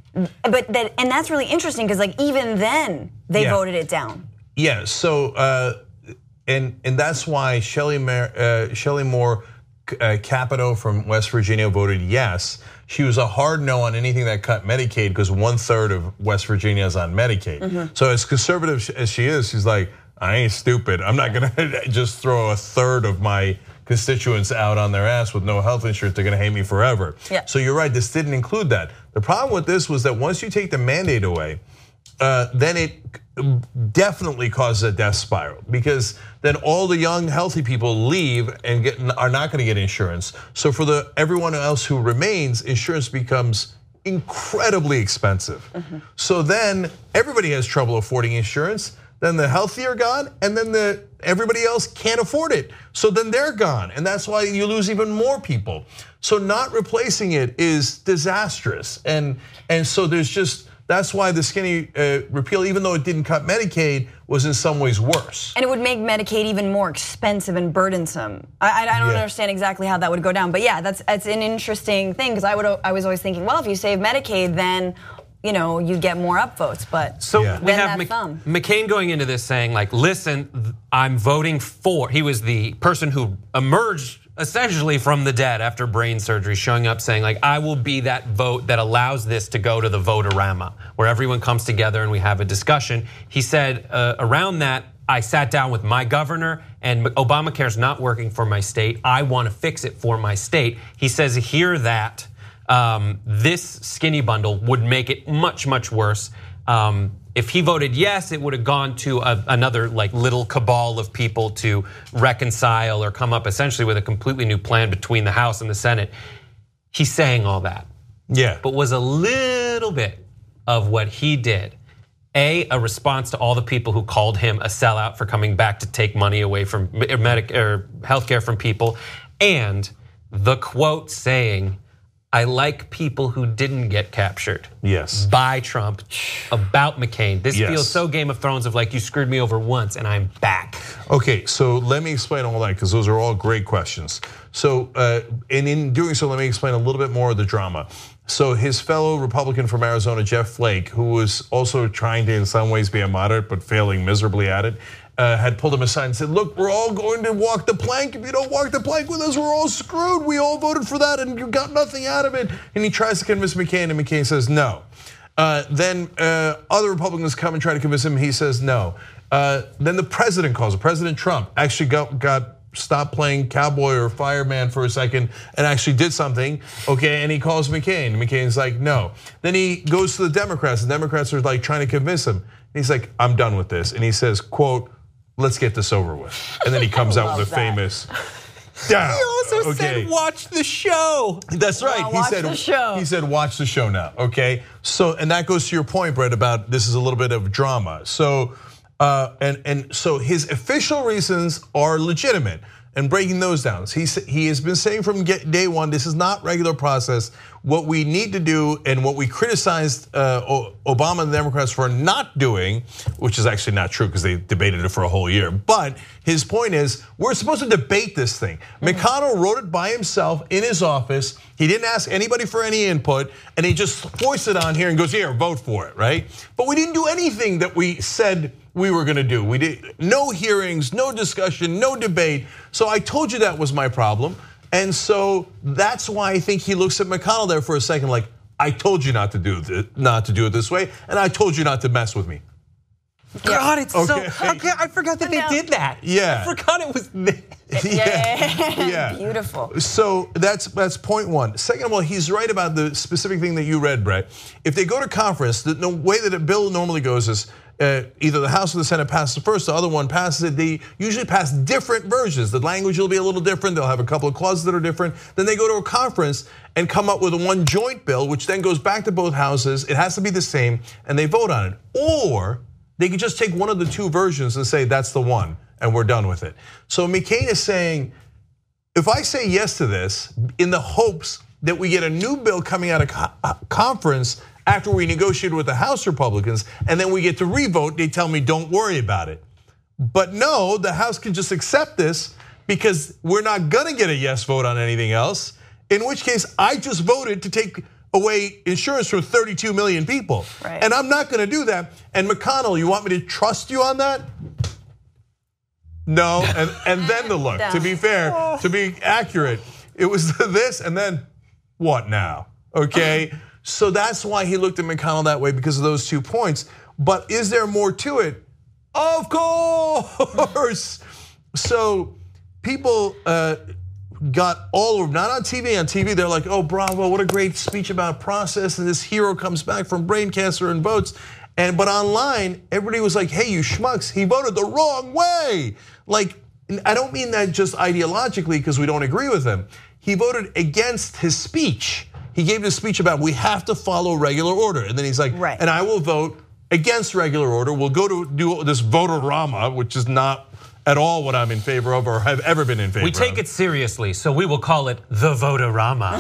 but that, and that's really interesting because like even then they yeah. voted it down. Yeah. So uh, and and that's why Shelley uh, Shelley Moore uh, Capito from West Virginia voted yes. She was a hard no on anything that cut Medicaid because one third of West Virginia is on Medicaid. Mm-hmm. So as conservative as she is, she's like, I ain't stupid. I'm not gonna just throw a third of my constituents out on their ass with no health insurance. They're gonna hate me forever. Yeah. So you're right, this didn't include that. The problem with this was that once you take the mandate away, uh, then it definitely causes a death spiral because then all the young healthy people leave and get, are not going to get insurance. So for the everyone else who remains, insurance becomes incredibly expensive. Mm-hmm. So then everybody has trouble affording insurance. Then the healthy are gone, and then the everybody else can't afford it. So then they're gone, and that's why you lose even more people. So not replacing it is disastrous, and and so there's just. That's why the skinny uh, repeal, even though it didn't cut Medicaid, was in some ways worse. And it would make Medicaid even more expensive and burdensome. I, I don't yeah. understand exactly how that would go down, but yeah, that's that's an interesting thing because I would I was always thinking, well, if you save Medicaid, then you know you get more upvotes. But so yeah. we have Mc, McCain going into this saying like, listen, I'm voting for. He was the person who emerged essentially from the dead after brain surgery, showing up saying like, I will be that vote that allows this to go to the vote-a-rama, where everyone comes together and we have a discussion. He said uh, around that, I sat down with my governor and Obamacare is not working for my state. I want to fix it for my state. He says, hear that. Um, this skinny bundle would make it much, much worse. Um, if he voted yes, it would have gone to a, another like little cabal of people to reconcile or come up essentially with a completely new plan between the House and the Senate. He's saying all that. Yeah. But was a little bit of what he did A, a response to all the people who called him a sellout for coming back to take money away from Medicare, healthcare from people, and the quote saying, I like people who didn't get captured. Yes. By Trump about McCain. This yes. feels so Game of Thrones of like, you screwed me over once and I'm back. Okay, so let me explain all that because those are all great questions. So, uh, and in doing so, let me explain a little bit more of the drama. So his fellow Republican from Arizona, Jeff Flake, who was also trying to in some ways be a moderate but failing miserably at it, Uh, had pulled him aside and said, look, we're all going to walk the plank. If you don't walk the plank with us, we're all screwed. We all voted for that and you got nothing out of it. And he tries to convince McCain and McCain says no. Uh, then uh, other Republicans come and try to convince him, he says no. Uh, then the president calls, President Trump actually got, got stopped playing cowboy or fireman for a second and actually did something, okay, and he calls McCain. McCain's like, no. Then he goes to the Democrats, the Democrats are like trying to convince him. And he's like, I'm done with this. And he says, quote, let's get this over with. And then he comes out with a famous down. He also okay. said, watch the show. That's right. Well, he watch said, the show. He said, watch the show now. Okay. So, and that goes to your point, Brett, about this is a little bit of drama. So, uh, and and so his official reasons are legitimate. And breaking those down, he he has been saying from day one, this is not regular process. What we need to do, and what we criticized uh, Obama and the Democrats for not doing, which is actually not true because they debated it for a whole year. But his point is, we're supposed to debate this thing. Mm-hmm. McConnell wrote it by himself in his office. He didn't ask anybody for any input, and he just forced it on here and goes, here, vote for it, right? But we didn't do anything that we said we were gonna do. We did no hearings, no discussion, no debate. So I told you that was my problem. And so that's why I think he looks at McConnell there for a second like, I told you not to do it, not to do it this way, and I told you not to mess with me. God, it's okay. so, okay, I forgot that they did that. Yeah. I forgot it was this. Yeah, yeah. Beautiful. So that's that's point one. Second of all, he's right about the specific thing that you read, Brett. If they go to conference, the way that a bill normally goes is uh, either the House or the Senate passes it first, the other one passes it. They usually pass different versions. The language will be a little different. They'll have a couple of clauses that are different. Then they go to a conference and come up with one joint bill, which then goes back to both houses. It has to be the same, and they vote on it. Or they could just take one of the two versions and say that's the one, and we're done with it. So McCain is saying, if I say yes to this in the hopes that we get a new bill coming out of conference after we negotiate with the House Republicans, and then we get to revote, they tell me don't worry about it. But no, the House can just accept this because we're not gonna get a yes vote on anything else, in which case I just voted to take away insurance from thirty-two million people. Right. And I'm not gonna do that. And McConnell, you want me to trust you on that? No, and, and then the look, to be fair, to be accurate, it was this and then what now, okay? So that's why he looked at McConnell that way, because of those two points. But is there more to it? Of course. So people uh, got all over, not on T V, on T V they're like, oh bravo, what a great speech about process, and this hero comes back from brain cancer and votes. And but online, everybody was like, hey, you schmucks, he voted the wrong way. Like, I don't mean that just ideologically because we don't agree with him. He voted against his speech. He gave his speech about we have to follow regular order. And then he's like, right. and I will vote against regular order. We'll go to do this vote-a-rama, which is not at all what I'm in favor of or have ever been in favor of. We take it seriously, so we will call it the vote-a-rama.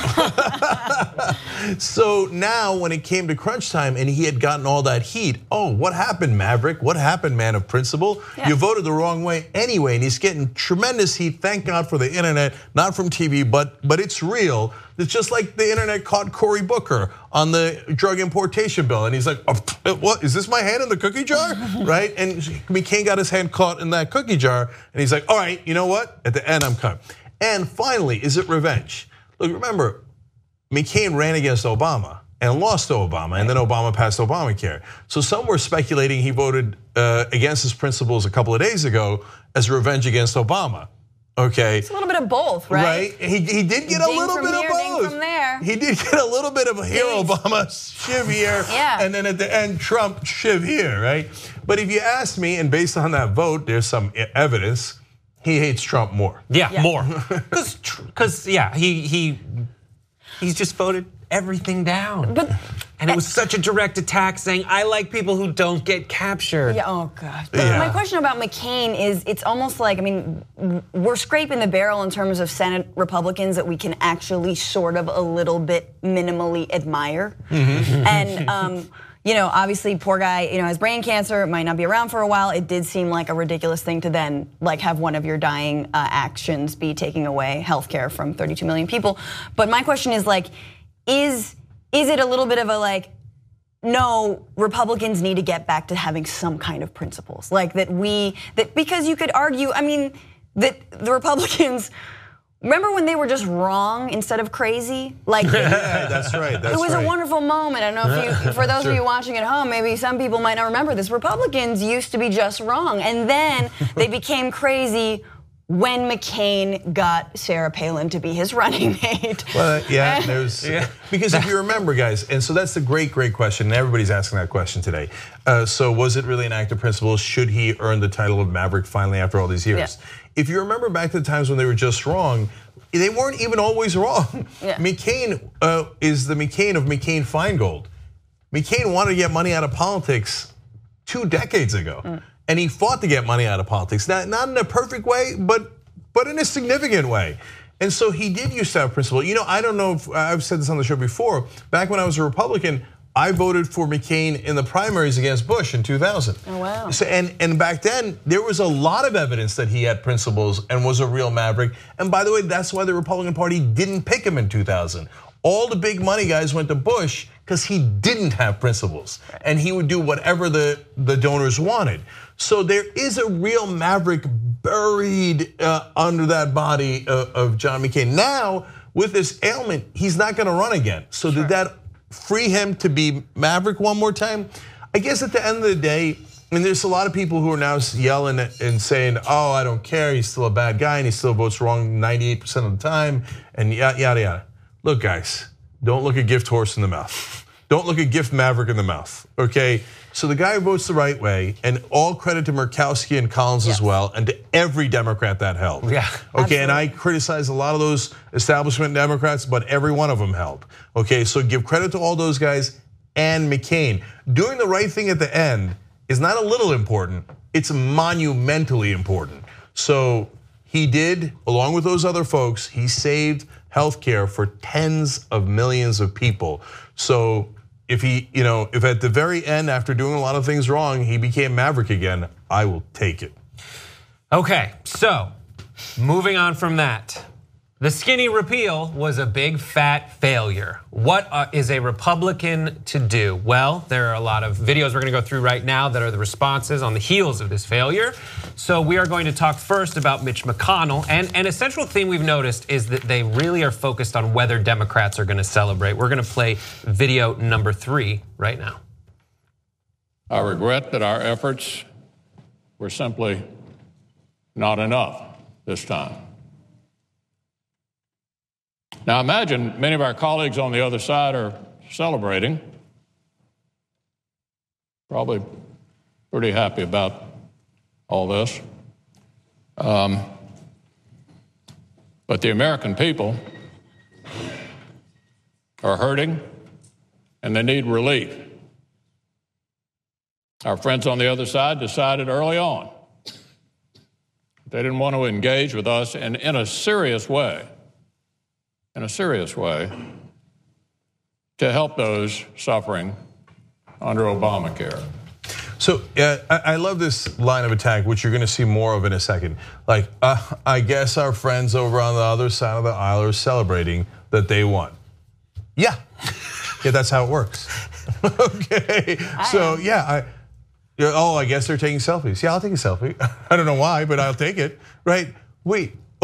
So now when it came to crunch time and he had gotten all that heat, oh, what happened, Maverick? What happened, man of principle? Yeah. You voted the wrong way anyway, and he's getting tremendous heat, thank God for the internet, not from T V, but, but it's real. It's just like the internet caught Cory Booker on the drug importation bill. And he's like, oh, what, is this my hand in the cookie jar, right? And McCain got his hand caught in that cookie jar. And he's like, all right, you know what? At the end, I'm coming. And finally, is it revenge? Look, remember, McCain ran against Obama and lost to Obama, and then Obama passed Obamacare. So some were speculating he voted uh, against his principles a couple of days ago as revenge against Obama. Okay, it's a little bit of both, right? Right. He, he did get ding a little from bit here, of both. Ding from there. He did get a little bit of a here Obama shiv here, yeah. and then at the end Trump shiv here, right? But if you ask me, and based on that vote, there's some evidence he hates Trump more. Yeah, yeah. more. Because, because yeah, he he he's just voted everything down. But and it was such a direct attack, saying I like people who don't get captured. Yeah. Oh God. But Yeah. my question about McCain is, it's almost like, I mean, we're scraping the barrel in terms of Senate Republicans that we can actually sort of a little bit minimally admire, Mm-hmm. and. Um, You know, obviously, poor guy, you know, has brain cancer, might not be around for a while. It did seem like a ridiculous thing to then, like, have one of your dying uh, actions be taking away healthcare from thirty-two million people. But my question is, like, is is it a little bit of a like, no, Republicans need to get back to having some kind of principles, like that we that because you could argue, I mean, that the Republicans. Remember when they were just wrong instead of crazy? Like Yeah, that's right. That's it was right. a wonderful moment. I don't know if you, for those Sure. of you watching at home, maybe some people might not remember this. Republicans used to be just wrong, and then they became crazy when McCain got Sarah Palin to be his running mate. Well, yeah, there's yeah. because if you remember, guys, and so that's the great, great question, and everybody's asking that question today. Uh, so was it really an act of principle? Should he earn the title of Maverick finally after all these years? Yeah. If you remember back to the times when they were just wrong, they weren't even always wrong. Yeah. McCain uh, is the McCain of McCain-Feingold. McCain wanted to get money out of politics two decades ago. Mm. And he fought to get money out of politics. Not, not in a perfect way, but but in a significant way. And so he did used to have principle. You know, I don't know if I've said this on the show before. Back when I was a Republican, I voted for McCain in the primaries against Bush in two thousand. Oh, wow. So, and, and back then, there was a lot of evidence that he had principles and was a real maverick. And by the way, that's why the Republican Party didn't pick him in two thousand. All the big money guys went to Bush because he didn't have principles. And he would do whatever the, the donors wanted. So there is a real maverick buried uh, under that body of, of John McCain. Now, with this ailment, he's not gonna run again. So sure. Did that free him to be maverick one more time? I guess at the end of the day, and there's a lot of people who are now yelling and saying, oh, I don't care, he's still a bad guy and he still votes wrong ninety-eight percent of the time, and yada, yada, yada. Look, guys, don't look a gift horse in the mouth. Don't look a gift maverick in the mouth, okay? So the guy who votes the right way, and all credit to Murkowski and Collins yes. as well, and to every Democrat that held. Yeah, okay, absolutely. And I criticize a lot of those establishment Democrats, but every one of them held. Okay, so give credit to all those guys and McCain. Doing the right thing at the end is not a little important, it's monumentally important. So he did, along with those other folks, he saved healthcare for tens of millions of people. So if he, you know, if at the very end, after doing a lot of things wrong, he became maverick again, I will take it. Okay, so moving on from that. The skinny repeal was a big fat failure. What is a Republican to do? Well, there are a lot of videos we're gonna go through right now that are the responses on the heels of this failure. So we are going to talk first about Mitch McConnell. And an essential theme we've noticed is that they really are focused on whether Democrats are gonna celebrate. We're gonna play video number three right now. I regret that our efforts were simply not enough this time. Now imagine many of our colleagues on the other side are celebrating, probably pretty happy about all this. Um, but the American people are hurting and they need relief. Our friends on the other side decided early on they didn't want to engage with us and in a serious way. in a serious way, to help those suffering under Obamacare. So uh, I love this line of attack, which you're gonna see more of in a second. Like, uh, I guess our friends over on the other side of the aisle are celebrating that they won. Yeah, yeah, that's how it works. Okay, so yeah, I, oh, I guess they're taking selfies. Yeah, I'll take a selfie. I don't know why, but I'll take it, right? Wait, oh,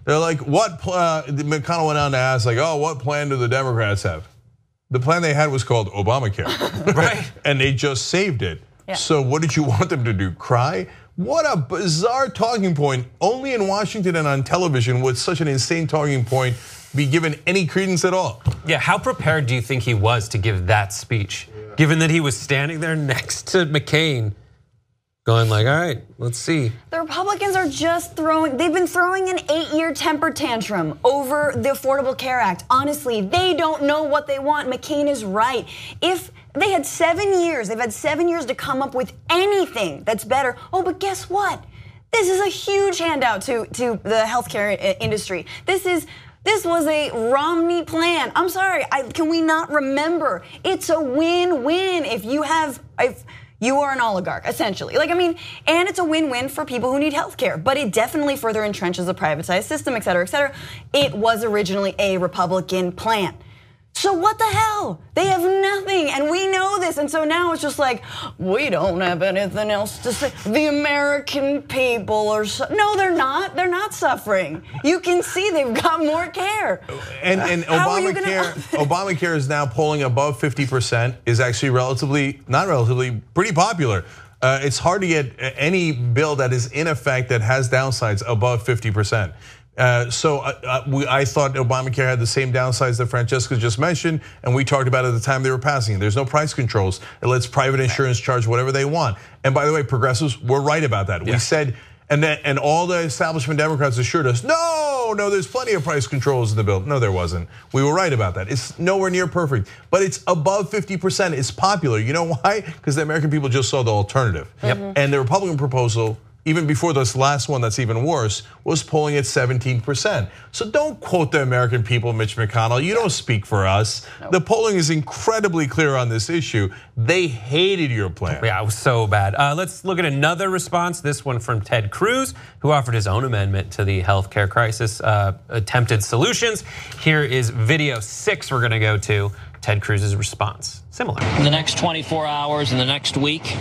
They're like, what? Uh, McConnell went on to ask, like, oh, what plan do the Democrats have? The plan they had was called Obamacare, right? And they just saved it. Yeah. So what did you want them to do? Cry? What a bizarre talking point. Only in Washington and on television would such an insane talking point be given any credence at all. Yeah, how prepared do you think he was to give that speech? Yeah. Given that he was standing there next to McCain, going like, all right, let's see. The Republicans are just throwing, they've been throwing an eight-year temper tantrum over the Affordable Care Act. Honestly, they don't know what they want. McCain is right. If they had seven years, they've had seven years to come up with anything that's better. Oh, but guess what? This is a huge handout to, to the healthcare industry. This is, this was a Romney plan. I'm sorry, I, can we not remember? It's a win-win if you have, if, you are an oligarch, essentially. Like, I mean, and it's a win-win for people who need health care, but it definitely further entrenches the privatized system, et cetera, et cetera. It was originally a Republican plan. So what the hell? They have nothing, and we know this, and so now it's just like, we don't have anything else to say. The American people are, su no, they're not. They're not suffering. You can see they've got more care. And, and Obamacare, Obamacare is now polling above fifty percent, is actually relatively, not relatively, pretty popular. Uh, it's hard to get any bill that is in effect that has downsides above fifty percent. Uh, so uh, we, I thought Obamacare had the same downsides that Francesca just mentioned, and we talked about it at the time they were passing it. There's no price controls. It lets private insurance charge whatever they want. And by the way, progressives were right about that. Yeah. We said, and then, and all the establishment Democrats assured us, no, no, there's plenty of price controls in the bill. No, there wasn't. We were right about that. It's nowhere near perfect, but it's above fifty percent. It's popular. You know why? Because the American people just saw the alternative. Yep. And the Republican proposal, even before this last one that's even worse, was polling at seventeen percent. So don't quote the American people, Mitch McConnell. You don't speak for us. Nope. The polling is incredibly clear on this issue. They hated your plan. Yeah, it was so bad. Uh, let's look at another response, this one from Ted Cruz, who offered his own amendment to the healthcare crisis uh, attempted solutions. Here is video six we're gonna go to, Ted Cruz's response. Similar. In the next twenty-four hours, in the next week,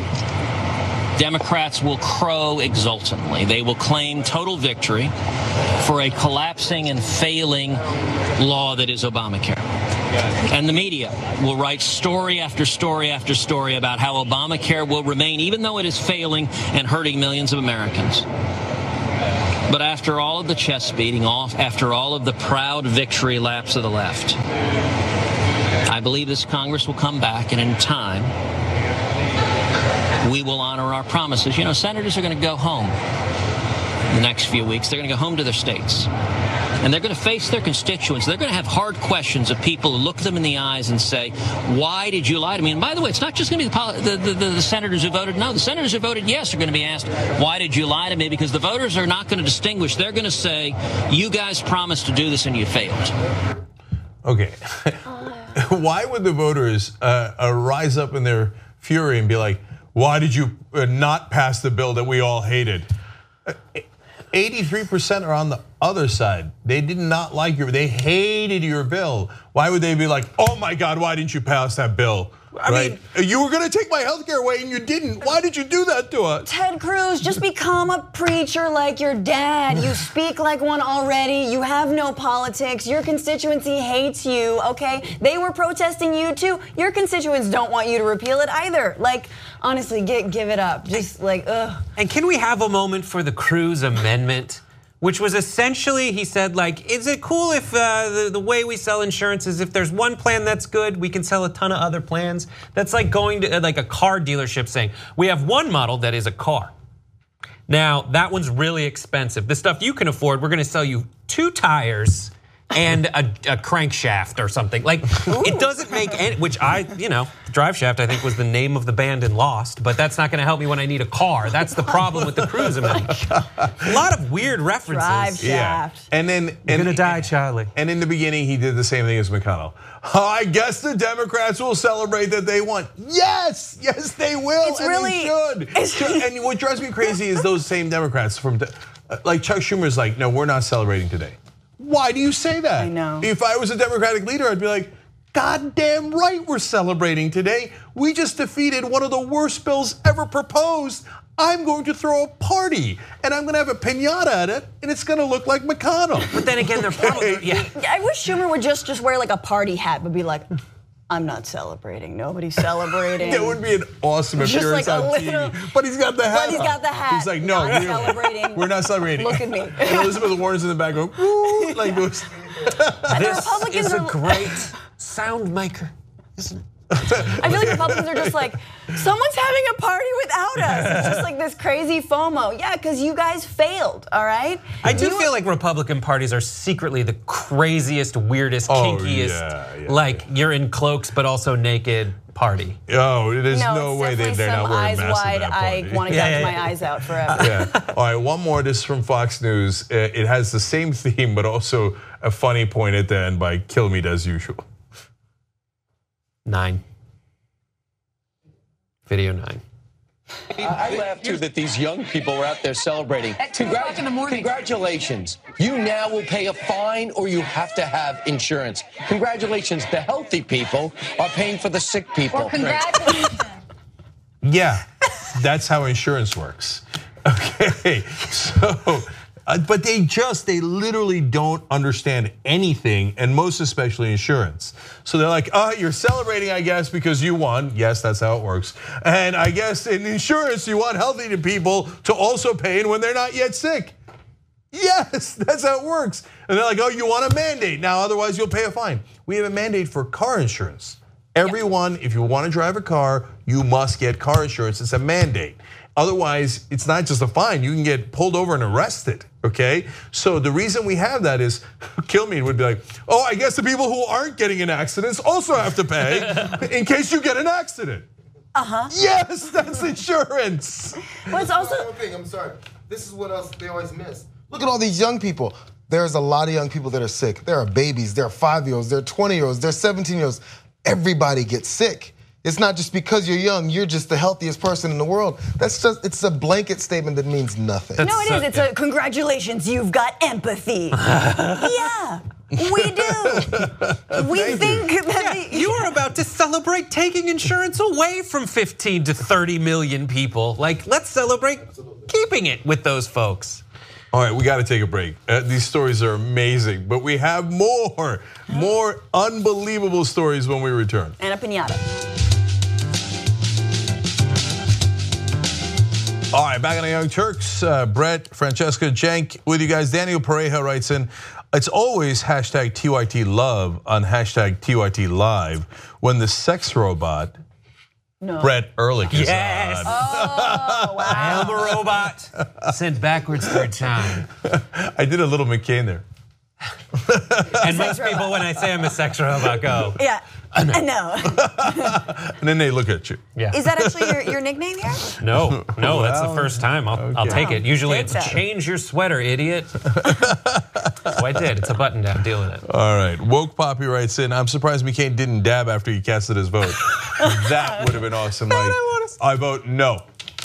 Democrats will crow exultantly. They will claim total victory for a collapsing and failing law that is Obamacare. And the media will write story after story after story about how Obamacare will remain, even though it is failing and hurting millions of Americans. But after all of the chest beating off, after all of the proud victory laps of the left, I believe this Congress will come back, and in time, we will honor our promises. You know, senators are going to go home in the next few weeks. They're going to go home to their states. And they're going to face their constituents. They're going to have hard questions of people who look them in the eyes and say, why did you lie to me? And by the way, it's not just going to be the, the, the, the senators who voted no. The senators who voted yes are going to be asked, why did you lie to me? Because the voters are not going to distinguish. They're going to say, you guys promised to do this and you failed. Okay. Why would the voters uh, rise up in their fury and be like, why did you not pass the bill that we all hated? eighty-three percent are on the other side. They did not like your, they hated your bill. Why would they be like, oh my God, why didn't you pass that bill? I right? mean, you were gonna take my health care away and you didn't. Why did you do that to us? Ted Cruz, just become a preacher like your dad. You speak like one already. You have no politics. Your constituency hates you, okay? They were protesting you too. Your constituents don't want you to repeal it either. Like, honestly, get, give it up. Just like, ugh. And can we have a moment for the Cruz amendment? Which was essentially, he said, like, is it cool if uh, the, the way we sell insurance is if there's one plan that's good, we can sell a ton of other plans? That's like going to like a car dealership saying, we have one model that is a car. Now, that one's really expensive. The stuff you can afford, we're gonna sell you two tires and a, a crankshaft or something. Like, ooh. It doesn't make any, which I, you know, Drive Shaft I think was the name of the band in Lost, but that's not gonna help me when I need a car. That's the problem with the Cruz amendment. A lot of weird references. Drive Shaft. Yeah. And then, You're and, gonna die, Charlie. And in the beginning, he did the same thing as McConnell. Oh, I guess the Democrats will celebrate that they won. Yes, yes, they will, it's and really, they should. And what drives me crazy is those same Democrats from, like Chuck Schumer's like, no, we're not celebrating today. Why do you say that? I know. If I was a Democratic leader, I'd be like, goddamn right we're celebrating today. We just defeated one of the worst bills ever proposed. I'm going to throw a party. party, and I'm gonna have a piñata at it, and it's gonna look like McConnell. But then again, they're probably, yeah. I wish Schumer would just just wear like a party hat, but be like, I'm not celebrating. Nobody's celebrating. That would be an awesome Just appearance like a on little- T V. But he's got the hat. But he's got the hat. He's like, no, Not we're, celebrating. we're not celebrating. Look at me. And Elizabeth Warren's in the back going, woo, like this. This Republicans is a are- great sound maker, isn't it? I feel like Republicans are just like, someone's having a party without us. It's just like this crazy FOMO. Yeah, because you guys failed, all right? I do You- feel like Republican parties are secretly the craziest, weirdest, Oh, kinkiest, yeah, yeah, like you're in cloaks but also naked party. Oh, there's No, no, it's way they, definitely they're not some wearing eyes masks wide. at that I party. want to Yeah, gouge yeah, my yeah. eyes out forever. Yeah. All right, one more. This is from Fox News. Uh, It has the same theme, but also a funny point at the end by Kill Me as usual. Nine. Video nine. I laughed too that these young people were out there celebrating. At two o'clock in the morning. Congratulations. You now will pay a fine or you have to have insurance. Congratulations. The healthy people are paying for the sick people. Well, congratulations. Yeah, that's how insurance works. Okay, so, uh, but they just, they literally don't understand anything, and most especially insurance. So they're like, oh, you're celebrating, I guess, because you won. Yes, that's how it works. And I guess in insurance, you want healthy people to also pay in when they're not yet sick. Yes, that's how it works. And they're like, oh, you want a mandate. Now, otherwise you'll pay a fine. We have a mandate for car insurance. Everyone, if you want to drive a car, you must get car insurance. It's a mandate. Otherwise, it's not just a fine. You can get pulled over and arrested, okay? So the reason we have that is, Kill Me would be like, oh, I guess the people who aren't getting in accidents also have to pay in case you get an accident. Uh-huh. Yes, that's insurance. Well, it's also, One thing, I'm sorry. This is what else they always miss. Look at all these young people. There's a lot of young people that are sick. There are babies, there are five-year-olds, there are twenty-year-olds, there are seventeen-year-olds. Everybody gets sick. It's not just because you're young, you're just the healthiest person in the world. That's just, it's a blanket statement that means nothing. no, it so- is. It's a congratulations, you've got empathy. Yeah, we do. We think that the- You were about to celebrate taking insurance away from fifteen to thirty million people. Like, let's celebrate keeping it with those folks. All right, we got to take a break. Uh, these stories are amazing, but we have more, more unbelievable stories when we return. and a piñata. All right, back on the Young Turks. Uh, Brett, Francesca, Cenk with you guys. Daniel Pareja writes in, it's always hashtag T Y T love on hashtag T Y T live when the sex robot, No. Brett Ehrlich is Yes. on. Oh, wow. I am a robot sent backwards through time. I did a little McCain there. And most people, when I say I'm a sex robot, go. Yeah, I know. And then they look at you. Yeah. Is that actually your, your nickname here? No, no, that's the Well, first time. I'll, I'll okay. take it. Usually Take it's that. change your sweater, idiot. So I did. It's a button down. Deal with it. All right, Woke Poppy writes in, I'm surprised McCain didn't dab after he casted his vote. That would have been awesome. Like, I vote no.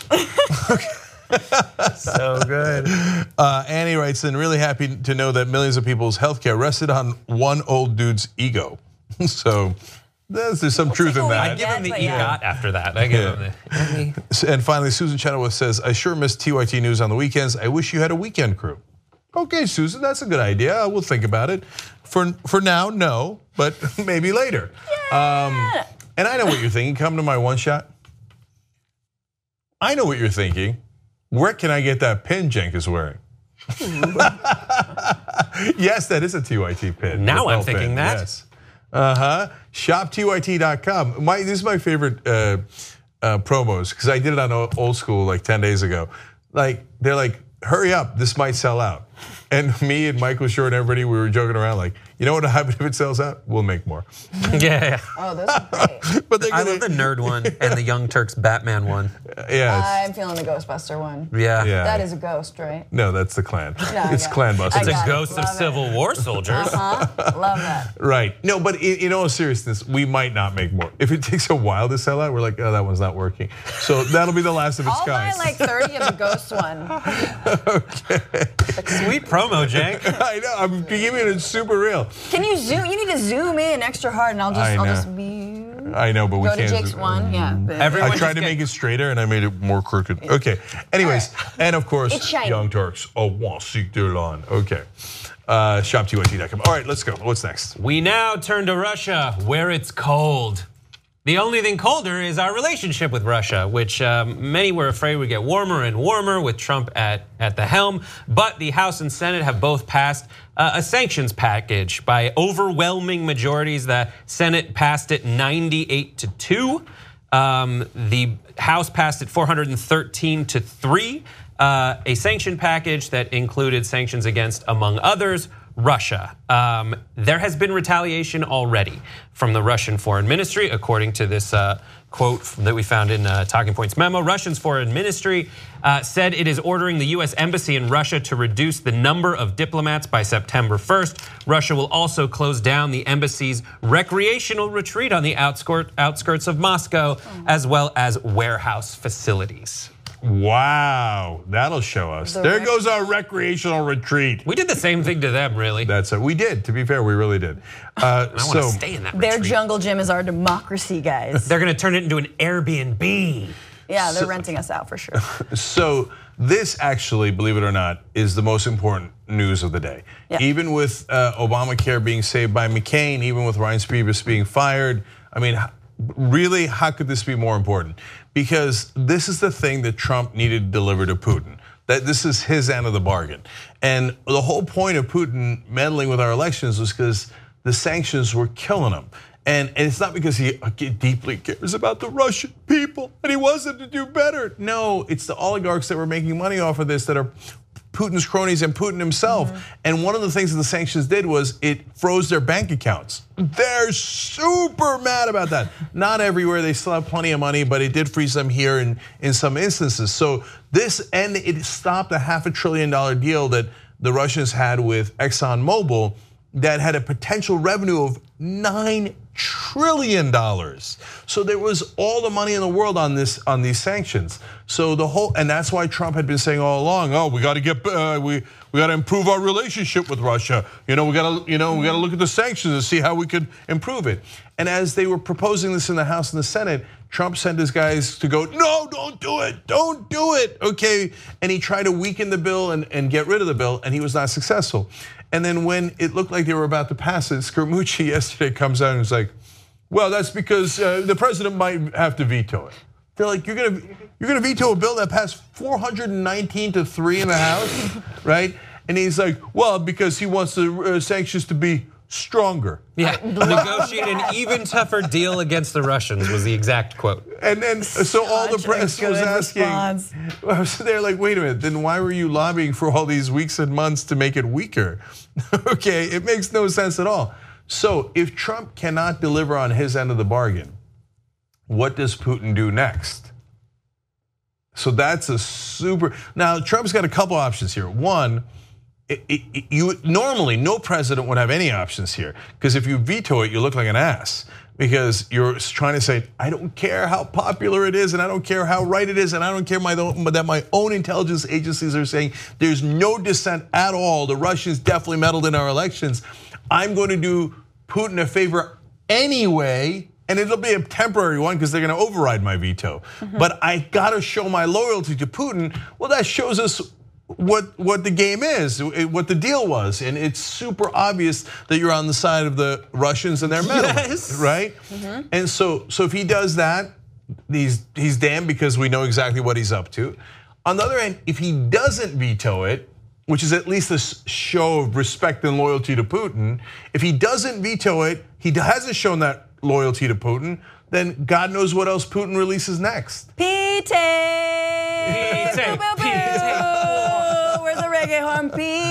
So good. Uh, Annie writes in, really happy to know that millions of people's healthcare rested on one old dude's ego. So there's, there's some truth in away that. I give him the That's like- EGOT after that. I give Yeah. him the. And finally, Susan Chenoweth says, I sure miss T Y T News on the weekends. I wish you had a weekend crew. Okay, Susan, that's a good idea. We'll think about it. For for now, no, but maybe later. Um, and I know what you're thinking. Come to my one shot. I know what you're thinking. Where can I get that pin Cenk is wearing? Yes, that is a T Y T pin. Now lapel I'm thinking pin, that. Yes. Uh huh. shop T Y T dot com. My, this is my favorite uh, uh, promos because I did it on Old School like ten days ago. Like, they're like, hurry up, this might sell out. And me and Michael Short and everybody, we were joking around like, you know what will happen if it sells out? We'll make more. Yeah, yeah. Oh, those are great. But they're I gonna, love the nerd one and the Young Turks Batman one. yeah, I'm feeling the Ghostbuster one. Yeah. yeah. That is a ghost, right? No, that's the Klan. No, it's yeah. Klan Buster. I It's a got it. ghost of Love it. Civil War soldiers. Huh? Love that. Right. No, but in, in all seriousness, we might not make more. If it takes a while to sell out, we're like, oh, that one's not working. So that'll be the last of its I'll buy kind. like thirty of the ghost one. Sweet promo, Cenk. I know. I'm giving it super real. Can you zoom? You need to zoom in extra hard, and I'll just, I I'll know. just be. I know, but we Go can't. to Jake's one, yeah. Everyone I tried just to get- make it straighter and I made it more crooked. Okay. Anyways, and of It's course, shiny. Young Turks. Oh, want seek their lawn. Okay. Uh, shop T Y T dot com. All right, let's go. What's next? We now turn to Russia, where it's cold. The only thing colder is our relationship with Russia, which um, many were afraid would get warmer and warmer with Trump at, at the helm. But the House and Senate have both passed uh, a sanctions package by overwhelming majorities. The Senate passed it ninety-eight to two. Um, the House passed it four hundred thirteen to three. Uh, a sanction package that included sanctions against, among others, Russia. Um, there has been retaliation already from the Russian Foreign Ministry, according to this uh, quote that we found in uh, Talking Points memo. Russia's Foreign Ministry uh, said it is ordering the U S Embassy in Russia to reduce the number of diplomats by September first. Russia will also close down the embassy's recreational retreat on the outskirt, outskirts of Moscow, as well as warehouse facilities. Wow, that'll show us. The there rec- goes our recreational retreat. We did the same thing to them, really. That's it. We did. To be fair, we really did. Uh, I want so to stay in that Their retreat. jungle gym is our democracy, guys. They're going to turn it into an Airbnb. Yeah, they're renting us out for sure. So this actually, believe it or not, is the most important news of the day. Yeah. Even with uh, Obamacare being saved by McCain, even with Reince Priebus being fired, I mean, really, how could this be more important? Because this is the thing that Trump needed to deliver to Putin. That this is his end of the bargain. And the whole point of Putin meddling with our elections was because the sanctions were killing him. And it's not because he deeply cares about the Russian people and he wants them to do better. No, it's the oligarchs that were making money off of this that are Putin's cronies and Putin himself. Mm-hmm. And one of the things that the sanctions did was it froze their bank accounts. They're super mad about that. Not everywhere, they still have plenty of money, but it did freeze them here in, in some instances. So this, and it stopped a half a trillion dollar deal that the Russians had with ExxonMobil that had a potential revenue of nine trillion dollars. So there was all the money in the world on this, on these sanctions. So the whole, and that's why Trump had been saying all along, oh, we got to get, uh, we we got to improve our relationship with Russia. You know, we got to, you know, we got to look at the sanctions and see how we could improve it. And as they were proposing this in the House and the Senate, Trump sent his guys to go, no, don't do it, don't do it, okay? And he tried to weaken the bill and, and get rid of the bill, and he was not successful. And then when it looked like they were about to pass it, Scaramucci yesterday comes out and is like, well, that's because uh, the president might have to veto it. They're like, you're gonna, you're gonna veto a bill that passed four hundred nineteen to three in the House, right? And he's like, well, because he wants the uh, sanctions to be stronger. Yeah, negotiate an even tougher deal against the Russians was the exact quote. And then, so all the Such a press was good asking, response. so they're like, wait a minute, then why were you lobbying for all these weeks and months to make it weaker? Okay, it makes no sense at all. So if Trump cannot deliver on his end of the bargain, what does Putin do next? So that's a super, now Trump's got a couple options here. One, It, it, you normally no president would have any options here, because if you veto it, you look like an ass, because you're trying to say, I don't care how popular it is, and I don't care how right it is, and I don't care my, that my own intelligence agencies are saying there's no dissent at all. The Russians definitely meddled in our elections. I'm going to do Putin a favor anyway. And it'll be a temporary one because they're going to override my veto. Mm-hmm. But I got to show my loyalty to Putin. Well, that shows us what what the game is, what the deal was, and it's super obvious that you're on the side of the Russians and their meddling, yes. right? Mm-hmm. And so, so if he does that, he's he's damned because we know exactly what he's up to. On the other hand, if he doesn't veto it, which is at least a show of respect and loyalty to Putin, if he doesn't veto it, he hasn't shown that loyalty to Putin, then God knows what else Putin releases next. P-tape. P-tape. Where's the reggae horn?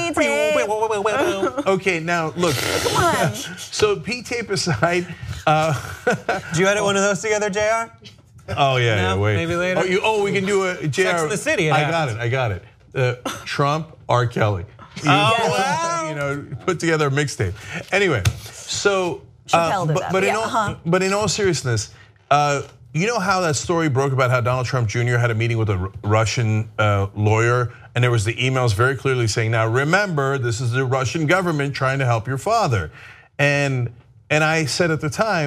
P-tape. Okay, now look. Come on. So P-tape aside. Uh, Did you edit one of those together, J R? Oh yeah, no, yeah, wait. Maybe later. Oh, you, oh, we can do a J R. Sex and the City. I got it. I got it. Uh, Trump, R. Kelly. You, oh, wow. You know, put together a mixtape. Anyway, so. Uh, but, but, yeah, in all, uh-huh. but in all seriousness, uh, you know how that story broke about how Donald Trump Junior had a meeting with a Russian uh, lawyer, and there was the emails very clearly saying, now remember, this is the Russian government trying to help your father. And, and I said at the time,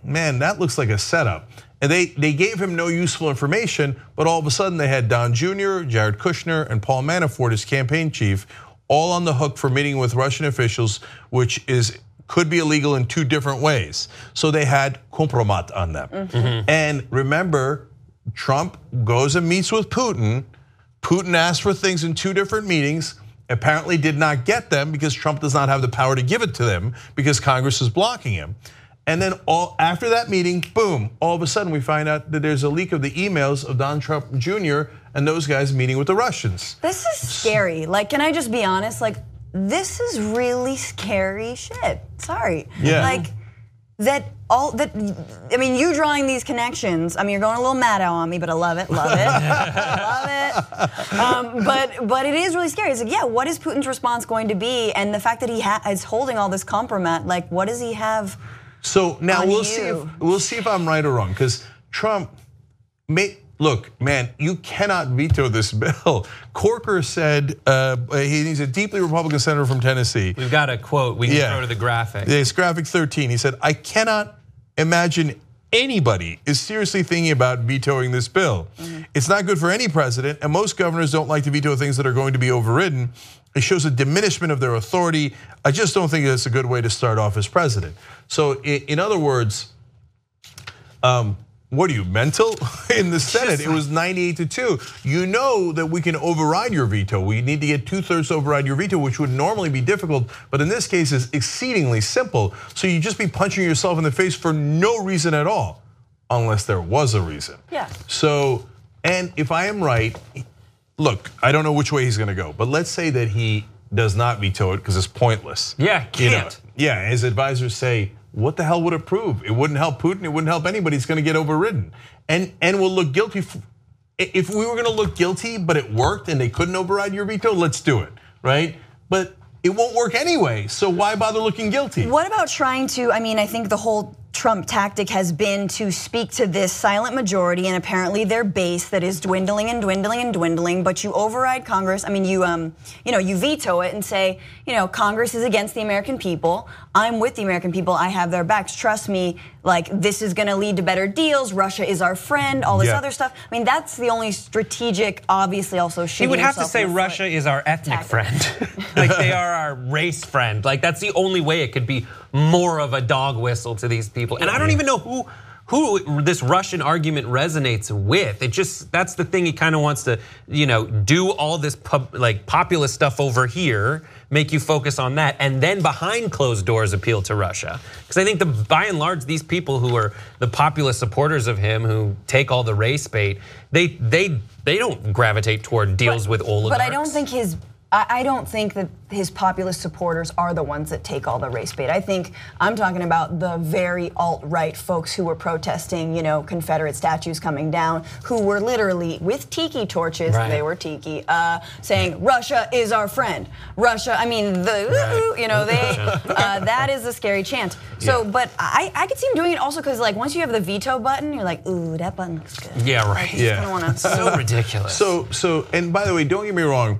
man, that looks like a setup. And they, they gave him no useful information, but all of a sudden they had Don Junior, Jared Kushner, and Paul Manafort, his campaign chief, all on the hook for meeting with Russian officials, which is could be illegal in two different ways. So they had kompromat on them. Mm-hmm. And remember, Trump goes and meets with Putin. Putin asked for things in two different meetings, apparently did not get them because Trump does not have the power to give it to them because Congress is blocking him. And then all after that meeting, boom, all of a sudden we find out that there's a leak of the emails of Donald Trump Junior and those guys meeting with the Russians. This is scary. Like, can I just be honest? Like, this is really scary shit. Sorry. Yeah. Like, that all that I mean, you drawing these connections. I mean, you're going a little mad on me, but I love it, love it, love it. Um, but but it is really scary. It's like, yeah, what is Putin's response going to be? And the fact that he ha is holding all this compromat, like, what does he have? So now on we'll you? see if we'll see if I'm right or wrong, because Trump may. Look, man, you cannot veto this bill. Corker said uh, he's a deeply Republican senator from Tennessee. We've got a quote. We can Yeah. throw to the graphic. It's graphic thirteen. He said, "I cannot imagine anybody is seriously thinking about vetoing this bill. Mm-hmm. It's not good for any president, and most governors don't like to veto things that are going to be overridden. It shows a diminishment of their authority. I just don't think it's a good way to start off as president." So, in other words, um, what are you, mental? In the Senate, it was ninety-eight to two. You know that we can override your veto. We need to get two thirds to override your veto, which would normally be difficult, but in this case is exceedingly simple. So you just be punching yourself in the face for no reason at all, unless there was a reason. Yeah. So, and if I am right, look, I don't know which way he's gonna go, but let's say that he does not veto it because it's pointless. Yeah, can't. You know, yeah, his advisors say, what the hell would it prove? It wouldn't help Putin, it wouldn't help anybody, it's gonna get overridden. And and we'll look guilty. If we were gonna look guilty, but it worked and they couldn't override your veto, let's do it, right? But it won't work anyway, so why bother looking guilty? What about trying to, I mean, I think the whole Trump tactic has been to speak to this silent majority and apparently their base that is dwindling and dwindling and dwindling, but you override Congress. I mean, you um, you know, you veto it and say, you know, Congress is against the American people. I'm with the American people. I have their backs. Trust me, like, this is gonna lead to better deals. Russia is our friend, all this Yeah. other stuff. I mean, that's the only strategic, obviously also shooting He would have to yourself say in the Russia foot. is our ethnic Tactic. friend. Like, they are our race friend. Like, that's the only way it could be more of a dog whistle to these people. And I don't even know who who this Russian argument resonates with. It just, that's the thing, he kind of wants to, you know, do all this pub, like populist stuff over here, make you focus on that, and then behind closed doors appeal to Russia. Because I think the by and large, these people who are the populist supporters of him, who take all the race bait, they they they don't gravitate toward deals But- with oligarchs. But I don't think his I I don't think that his populist supporters are the ones that take all the race bait. I think I'm talking about the very alt-right folks who were protesting, you know, Confederate statues coming down, who were literally with tiki torches, Right. they were tiki, uh, saying Russia is our friend. Russia, I mean, the Right. you know, they uh, that is a scary chant. So, Yeah. but I I could see him doing it also because, like, once you have the veto button, you're like, ooh, that button looks good. Yeah, Like, right. you just Yeah. kinda wanna- So ridiculous. So, so, and by the way, don't get me wrong.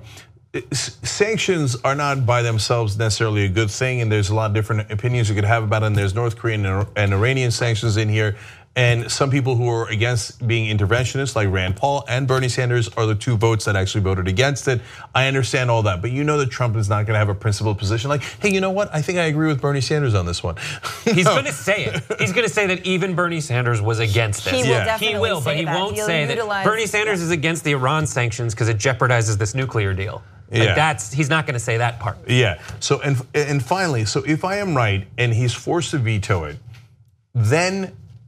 Sanctions are not by themselves necessarily a good thing, and there's a lot of different opinions you could have about it. And there's North Korean and Iranian sanctions in here, and some people who are against being interventionists, like Rand Paul and Bernie Sanders, are the two votes that actually voted against it. I understand all that, but you know that Trump is not going to have a principled position. Like, hey, you know what? I think I agree with Bernie Sanders on this one. He's going to say it. He's going to say that even Bernie Sanders was against this. He will Yeah. definitely He will, but say he that. won't He'll say that utilize- Bernie Sanders yeah. is against the Iran sanctions because it jeopardizes this nuclear deal. Like, Yeah. that's, he's not going to say that part. Yeah. So and and finally, so if I am right and he's forced to veto it, then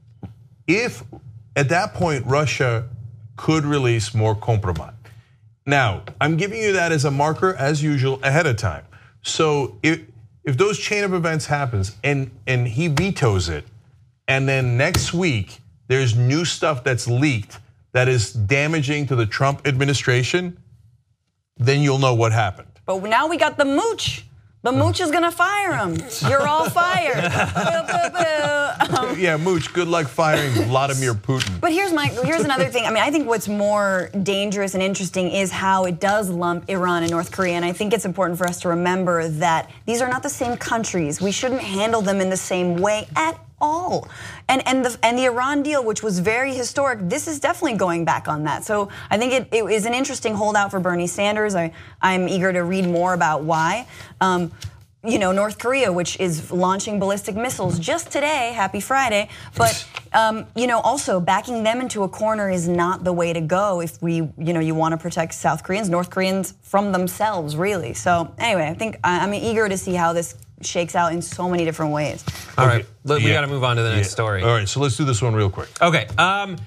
if at that point Russia could release more kompromat. Now, I'm giving you that as a marker, as usual, ahead of time. So if if those chain of events happens and and he vetoes it, and then next week there's new stuff that's leaked that is damaging to the Trump administration, then you'll know what happened. But now we got the mooch. The mooch is gonna fire him. You're all fired. Boo, boo, boo. Um, Yeah, Mooch, good luck firing Vladimir Putin. But here's my here's another thing. I mean, I think what's more dangerous and interesting is how it does lump Iran and North Korea. And I think it's important for us to remember that these are not the same countries. We shouldn't handle them in the same way at all. And and the and the Iran deal, which was very historic, this is definitely going back on that. So I think it, it is an interesting holdout for Bernie Sanders. I, I'm eager to read more about why. Um, You know, North Korea, which is launching ballistic missiles just today, happy Friday. But, um, you know, also backing them into a corner is not the way to go if we, you know, you want to protect South Koreans, North Koreans from themselves, really. So anyway, I think I'm eager to see how this shakes out in so many different ways. All right, we Yeah. got to move on to the next Yeah. story. All right, so let's do this one real quick. Okay, um,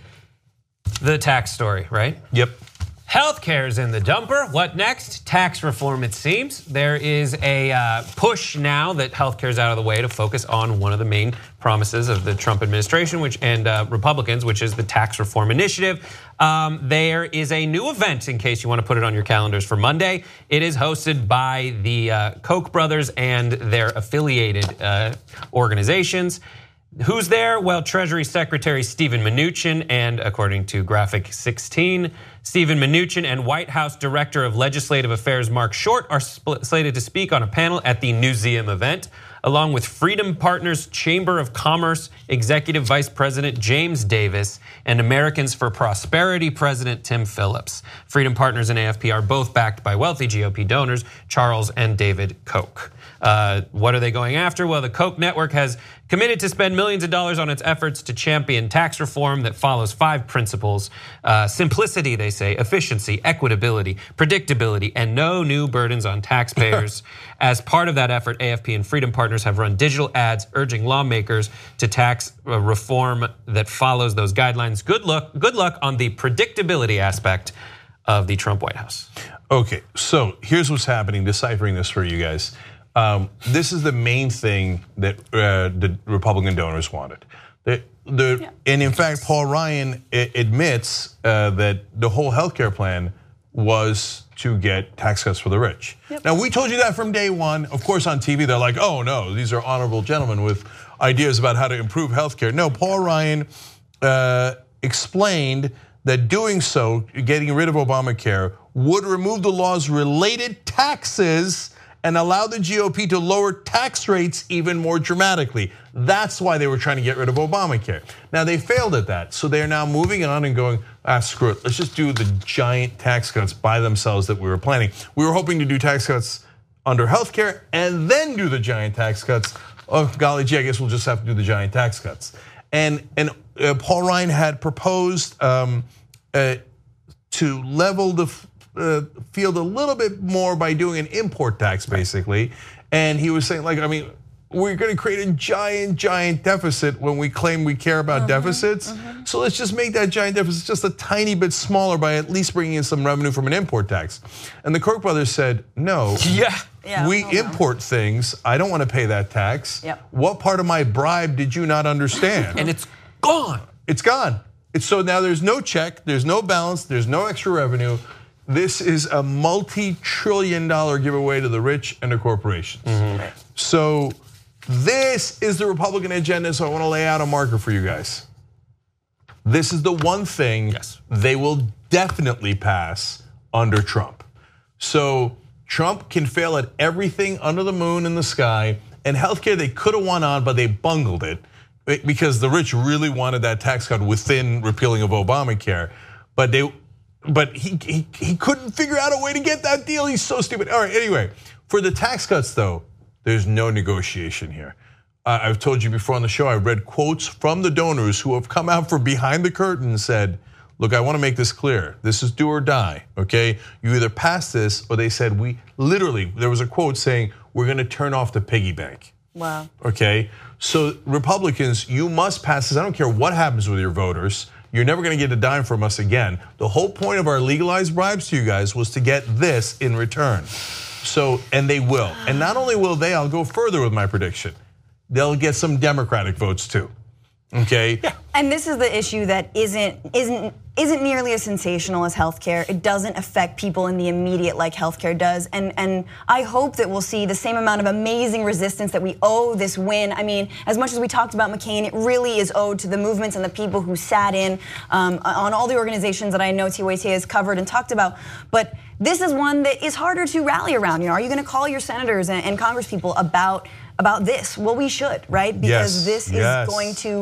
the tax story, right? Yep. Healthcare's in the dumper. What next? Tax reform, it seems. There is a uh, push now that healthcare's out of the way to focus on one of the main promises of the Trump administration, which and uh, Republicans, which is the tax reform initiative. Um, there is a new event, in case you want to put it on your calendars for Monday. It is hosted by the uh, Koch brothers and their affiliated uh, organizations. Who's there? Well, Treasury Secretary Steven Mnuchin and, according to Graphic sixteen, Steven Mnuchin and White House Director of Legislative Affairs Mark Short are slated to speak on a panel at the Newseum event, along with Freedom Partners Chamber of Commerce Executive Vice President James Davis and Americans for Prosperity President Tim Phillips. Freedom Partners and A F P are both backed by wealthy G O P donors, Charles and David Koch. Uh, what are they going after? Well, the Koch network has committed to spend millions of dollars on its efforts to champion tax reform that follows five principles. Uh, simplicity, they say, efficiency, equitability, predictability, and no new burdens on taxpayers. As part of that effort, A F P and Freedom Partners have run digital ads urging lawmakers to tax reform that follows those guidelines. Good luck, good luck on the predictability aspect of the Trump White House. Okay, so here's what's happening, deciphering this for you guys. Um, this is the main thing that uh, the Republican donors wanted. The, the, yeah. And in fact, Paul Ryan admits uh, that the whole healthcare plan was to get tax cuts for the rich. Yep. Now, we told you that from day one. Of course, on T V, they're like, oh no, these are honorable gentlemen with ideas about how to improve healthcare. No, Paul Ryan uh, explained that doing so, getting rid of Obamacare, would remove the law's related taxes and allow the G O P to lower tax rates even more dramatically. That's why they were trying to get rid of Obamacare. Now, they failed at that, so they're now moving on and going, ah, screw it, let's just do the giant tax cuts by themselves that we were planning. We were hoping to do tax cuts under healthcare and then do the giant tax cuts. Oh, golly gee, I guess we'll just have to do the giant tax cuts. And, and uh, Paul Ryan had proposed um, uh, to level the Uh, field a little bit more by doing an import tax, basically. And he was saying, like, I mean, we're going to create a giant, giant deficit when we claim we care about mm-hmm, deficits. Mm-hmm. So let's just make that giant deficit just a tiny bit smaller by at least bringing in some revenue from an import tax. And the Koch brothers said, no, yeah, yeah we import know. things. I don't want to pay that tax. Yep. What part of my bribe did you not understand? And it's gone. It's gone. It's so now there's no check, there's no balance, there's no extra revenue. This is a multi-trillion dollar giveaway to the rich and the corporations. Mm-hmm. So this is the Republican agenda, so I want to lay out a marker for you guys. This is the one thing yes. they will definitely pass under Trump. So Trump can fail at everything under the moon and the sky, and healthcare they could have won on, but they bungled it because the rich really wanted that tax cut within repealing of Obamacare, but they But he, he he couldn't figure out a way to get that deal. He's so stupid. All right, anyway, for the tax cuts though, there's no negotiation here. Uh, I've told you before on the show, I read quotes from the donors who have come out from behind the curtain and said, look, I want to make this clear. This is do or die, okay? You either pass this or they said we, literally, there was a quote saying, we're gonna turn off the piggy bank. Wow. Okay, so Republicans, you must pass this. I don't care what happens with your voters. You're never gonna get a dime from us again. The whole point of our legalized bribes to you guys was to get this in return. So, and they will. And not only will they, I'll go further with my prediction. They'll get some Democratic votes too, okay? Yeah. And this is the issue that isn't isn't isn't nearly as sensational as healthcare. It doesn't affect people in the immediate like healthcare does. And, and I hope that we'll see the same amount of amazing resistance that we owe this win. I mean, as much as we talked about McCain, it really is owed to the movements and the people who sat in um, on all the organizations that I know T Y T has covered and talked about. But this is one that is harder to rally around. You know, are you going to call your senators and, and congresspeople about about this? Well, we should, right? Because yes, this yes. is going to.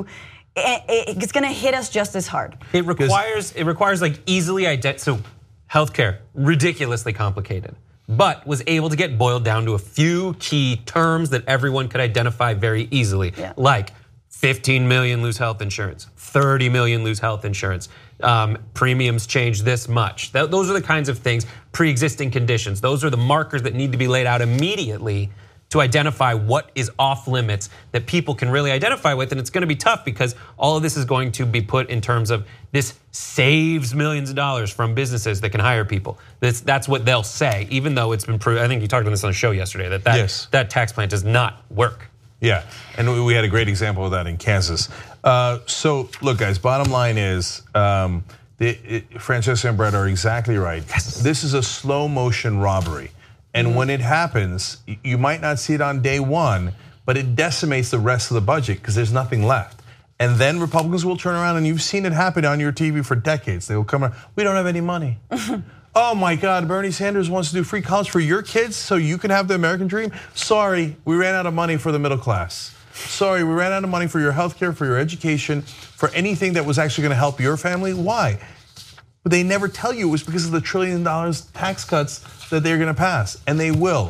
It's going to hit us just as hard. It requires it requires like easily ident. So, healthcare ridiculously complicated, but was able to get boiled down to a few key terms that everyone could identify very easily, yeah. like fifteen million lose health insurance, thirty million lose health insurance, um, premiums change this much. Th- those are the kinds of things. Pre-existing conditions. Those are the markers that need to be laid out immediately to identify what is off limits that people can really identify with. And it's gonna be tough because all of this is going to be put in terms of this saves millions of dollars from businesses that can hire people. That's, that's what they'll say, even though it's been proven. I think you talked about this on the show yesterday, that that, yes. that tax plan does not work. Yeah, and we had a great example of that in Kansas. Uh, so look guys, bottom line is, um, the, it, Francesca and Brett are exactly right. Yes. This is a slow motion robbery. And when it happens, you might not see it on day one, but it decimates the rest of the budget because there's nothing left. And then Republicans will turn around, and you've seen it happen on your T V for decades. They will come around, we don't have any money. Oh my God, Bernie Sanders wants to do free college for your kids so you can have the American dream? Sorry, we ran out of money for the middle class. Sorry, we ran out of money for your health care, for your education, for anything that was actually gonna help your family. Why? But they never tell you it was because of the trillion dollars tax cuts that they're gonna pass, and they will.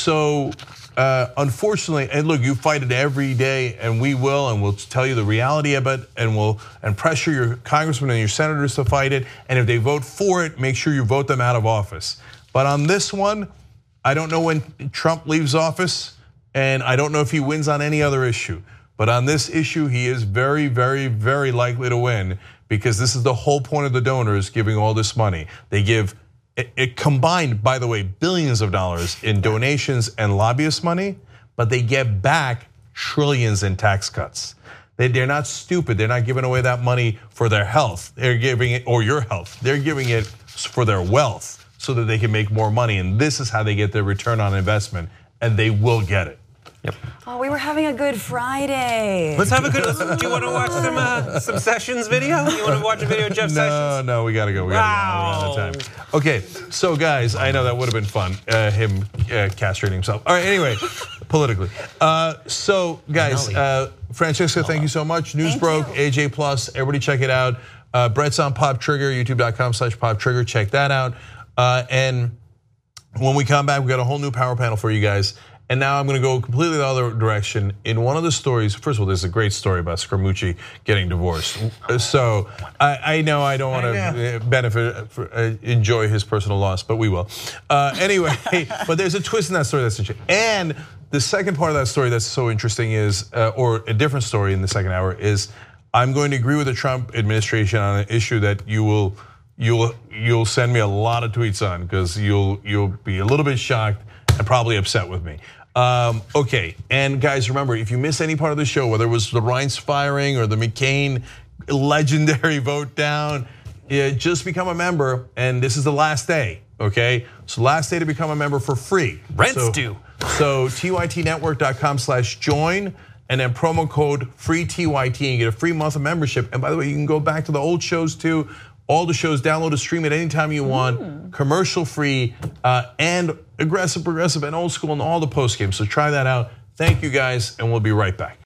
So uh, unfortunately, and look, you fight it every day, and we will, and we'll tell you the reality of it, and we'll and pressure your congressmen and your senators to fight it. And if they vote for it, make sure you vote them out of office. But on this one, I don't know when Trump leaves office, and I don't know if he wins on any other issue. But on this issue, he is very, very, very likely to win because this is the whole point of the donors giving all this money. They give. It combined, by the way, billions of dollars in donations and lobbyist money, but they get back trillions in tax cuts. They're not stupid. They're not giving away that money for their health. They're giving it, or your health. They're giving it for their wealth so that they can make more money. And this is how they get their return on investment, and they will get it. Yep. Oh, we were having a good Friday. Let's have a good. Do you want to watch some uh, some Sessions video? You want to watch a video of Jeff no, Sessions? No, no, we gotta go. We gotta go. We're out of time. Okay, so guys, I know that would have been fun. Uh, him uh, castrating himself. All right. Anyway, politically. Uh, so guys, uh, Francesca, thank you so much. News thank broke. You. A J Plus. Everybody check it out. Uh, Brett's on Pop Trigger. YouTube dot com slash Pop Trigger. Check that out. Uh, and when we come back, we got a whole new power panel for you guys. And now I'm gonna go completely the other direction. In one of the stories, first of all, there's a great story about Scaramucci getting divorced. So I, I know I don't wanna benefit, for, uh, enjoy his personal loss, but we will. Uh, anyway, but there's a twist in that story that's interesting. And the second part of that story that's so interesting is, uh, or a different story in the second hour is, I'm going to agree with the Trump administration on an issue that you will, you'll, you'll send me a lot of tweets on because you'll, you'll be a little bit shocked and probably upset with me. Um, okay, and guys, remember, if you miss any part of the show, whether it was the Reince firing or the McCain legendary vote down, yeah, just become a member, and this is the last day, okay? So last day to become a member for free. Rent's so, due. So T Y T network dot com slash join, and then promo code free T Y T, and you get a free month of membership. And by the way, you can go back to the old shows too. All the shows, download and stream it anytime you want, mm. commercial free, uh, and aggressive, progressive, and old school, and all the post games. So try that out. Thank you guys, and we'll be right back.